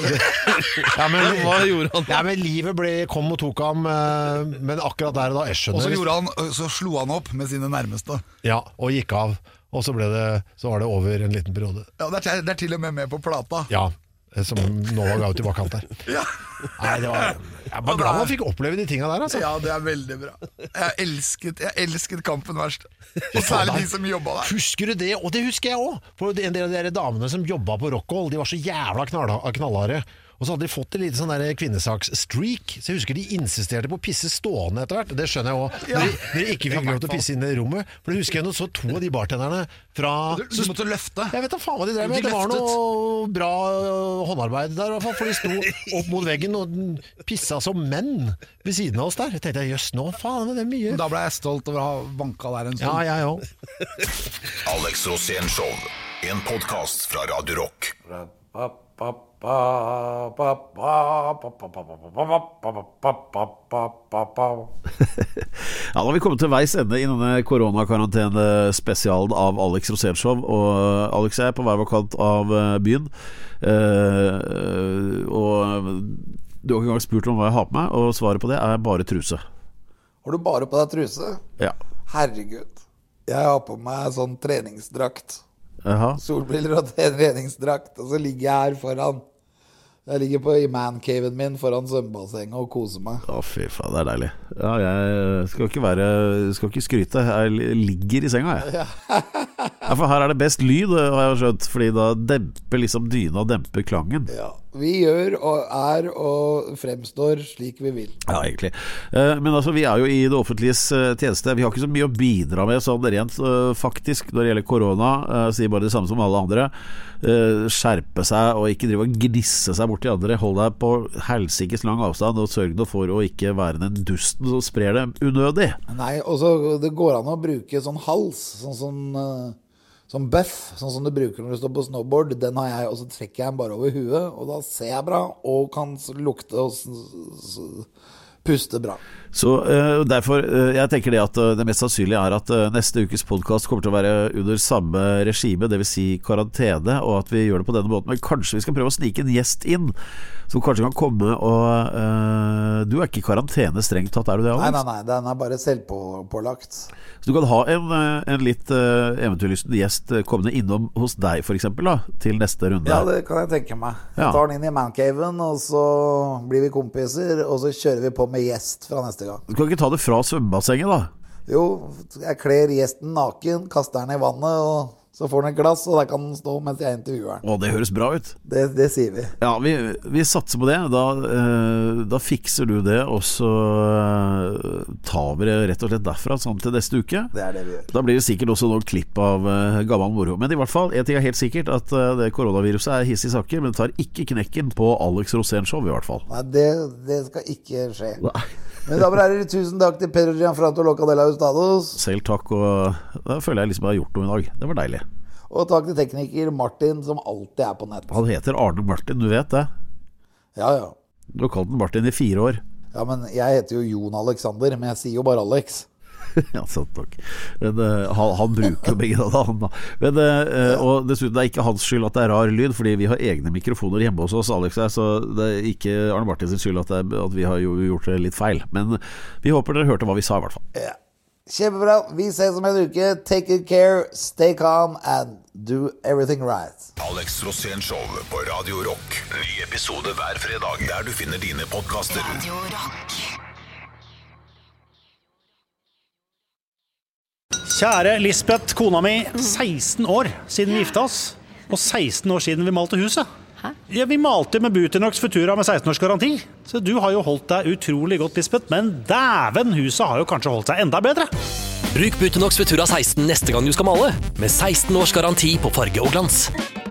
ja, men, Hva gjorde han? Ja, men livet ble, kom og tok ham, men akkurat der og da jeg skjønner. Og så, gjorde han, så slo han opp med sine nærmeste. Ja, og gikk av. Og så, ble det, så var det over en liten periode. Ja, det er, det er til og med med på plata. Ja, som Nova ga ut i bakkant der. Ja. Nei, det var, jeg var glad man fikk oppleve de tingene der, altså. Ja, det er veldig bra. Jeg elsket, jeg elsket Kampen Verst. Og særlig de som jobbet der. Husker du det? Og det husker jeg også. For en del av de damene som jobbet på Rockhold, de var så jævla knallharde. Og så hadde de fått en liten sånn der kvinnesaks-streak. Så jeg husker de insisterte på å pisse stående etter hvert. Det skjønner jeg også. Ja. Når de ikke fikk lov til å pisse inn i rommet. For det husker jeg nå så to av de bartenderne fra... Du, du måtte løfte. Jeg vet da faen hva de drev med. De det var noe bra håndarbeid der i hvert fall. For de sto opp mot veggen og pissa som menn ved siden av oss der. Jeg tenkte, jøss, nå faen, det er mye. Da ble jeg stolt over å ha vanka der en stund. Ja, jeg òg. Alex Rosén Show, en podcast fra Radio Rock. Ja, da har vi kommet til veis ende i denne koronakarantene-spesialen av Alex Rosén Show. Og Alex er på hver vår kant av byen. Og du har ikke engang spurt om hva jeg har på meg, og svaret på det er bare truse. Har du bare på deg truse? Ja. Herregud. Jeg har på meg sånn treningsdrakt. Aha. Solbriller og treningsdrakt. Og så ligger jeg her foran. Jeg ligger på i mancaven min foran svømmebassenget og koser meg. Å fy faen, det er deilig. Ja, jeg skal ikke være Skal ikke skryte. Jeg ligger i senga, jeg. Ja. Ja, for her er det best lyd, har jeg skjønt. Fordi da demper liksom dyna demper klangen. Ja, Vi gjør og er og fremstår slik vi vil. Ja, egentlig. Men altså, vi er jo i det offentliges tjeneste. Vi har ikke så mye å bidra med sånn rent faktisk når det gjelder korona. Sier bare det samme som alle andre. Skjerpe seg og ikke drive og gnisse seg bort til andre. Hold deg på helsikes lang avstand og sørg nå for å ikke være den dusten som sprer det unødig. Nei, også det går an å bruke sånn hals, sånn som Som buff, sånn som du bruker når du står på snowboard. Den har jeg, og så trekker jeg den bare over huet, og da ser jeg bra, og kan lukte og puste bra. Så uh, derfor, uh, jeg tenker det at uh, det mest sannsynlige er at uh, neste ukes podcast kommer til å være under samme regime, det vil si karantene, og at vi gjør det på denne måten. Men kanskje vi skal prøve å snike en gjest inn, som kanskje kan komme og uh, du er ikke i karantene strengt tatt, er du det, Alex? Nei, nei, nei, den er bare selvpålagt. Så du kan ha en, en litt uh, eventyrlysten gjest kommende innom hos deg for eksempel da, til neste runde. Ja, det kan jeg tenke meg. Jeg tar den inn i mancaven, og så blir vi kompiser, og så kjører vi på med gjest fra neste gang. Du kan ikke ta det fra svømmebassenget da? Jo, jeg kler gjesten naken, kaster den i vannet, og så får den et glass, og der kan den stå mens jeg intervjuer den. Å, det høres bra ut. Det, det sier vi. Ja, vi, vi satser på det. Da, eh, da fikser du det, og så eh, tar vi det rett og slett derfra sammen til neste uke. Det er det vi gjør. Da blir det sikkert også noen klipp av eh, gammel moro. Men i hvert fall, en ting er helt sikkert, at eh, det koronaviruset er hissig saker, men det tar ikke knekken på Alex Rosén Show i hvert fall. Nei, det, det skal ikke skje. Nei. Men da er det tusen takk til Pedro Gianfranto Locadella Hustados. Selv takk, og da føler jeg liksom jeg har gjort noe i dag. Det var deilig. Og takk til tekniker Martin, som alltid er på nett. Han heter Arne Martin, du vet det? Ja, ja. Du har kalt den Martin i fire år. Ja, men jeg heter jo Jon Alexander, men jeg sier jo bare Alex. Ja, sant nok. Men uh, han, han bruker jo begge da, han da. Men, uh, og dessuten, det er ikke hans skyld at det er rar lyd, fordi vi har egne mikrofoner hjemme hos oss, Alex, så det er ikke Arne Martins skyld at, det er, at vi har jo gjort det litt feil. Men vi håper dere hørte hva vi sa i hvert fall. Ja. Kjempebra, vi ses om en uke. Take good care, stay calm and do everything right. Alex Rosén Show på Radio Rock. Ny episode hver fredag der du finner dine podcaster. Radio Rock. Kjære Lisbeth, kona mi, seksten år siden vi gifta oss, og seksten år siden vi malte huset. Hæ? Ja, vi malte med Buteinox Futura med seksten års garanti. Så du har jo holdt deg utrolig godt, Lisbeth, men dæven, huset har jo kanskje holdt seg enda bedre. Bruk Buteinox Futura seksten neste gang du skal male, med seksten års garanti på farge og glans.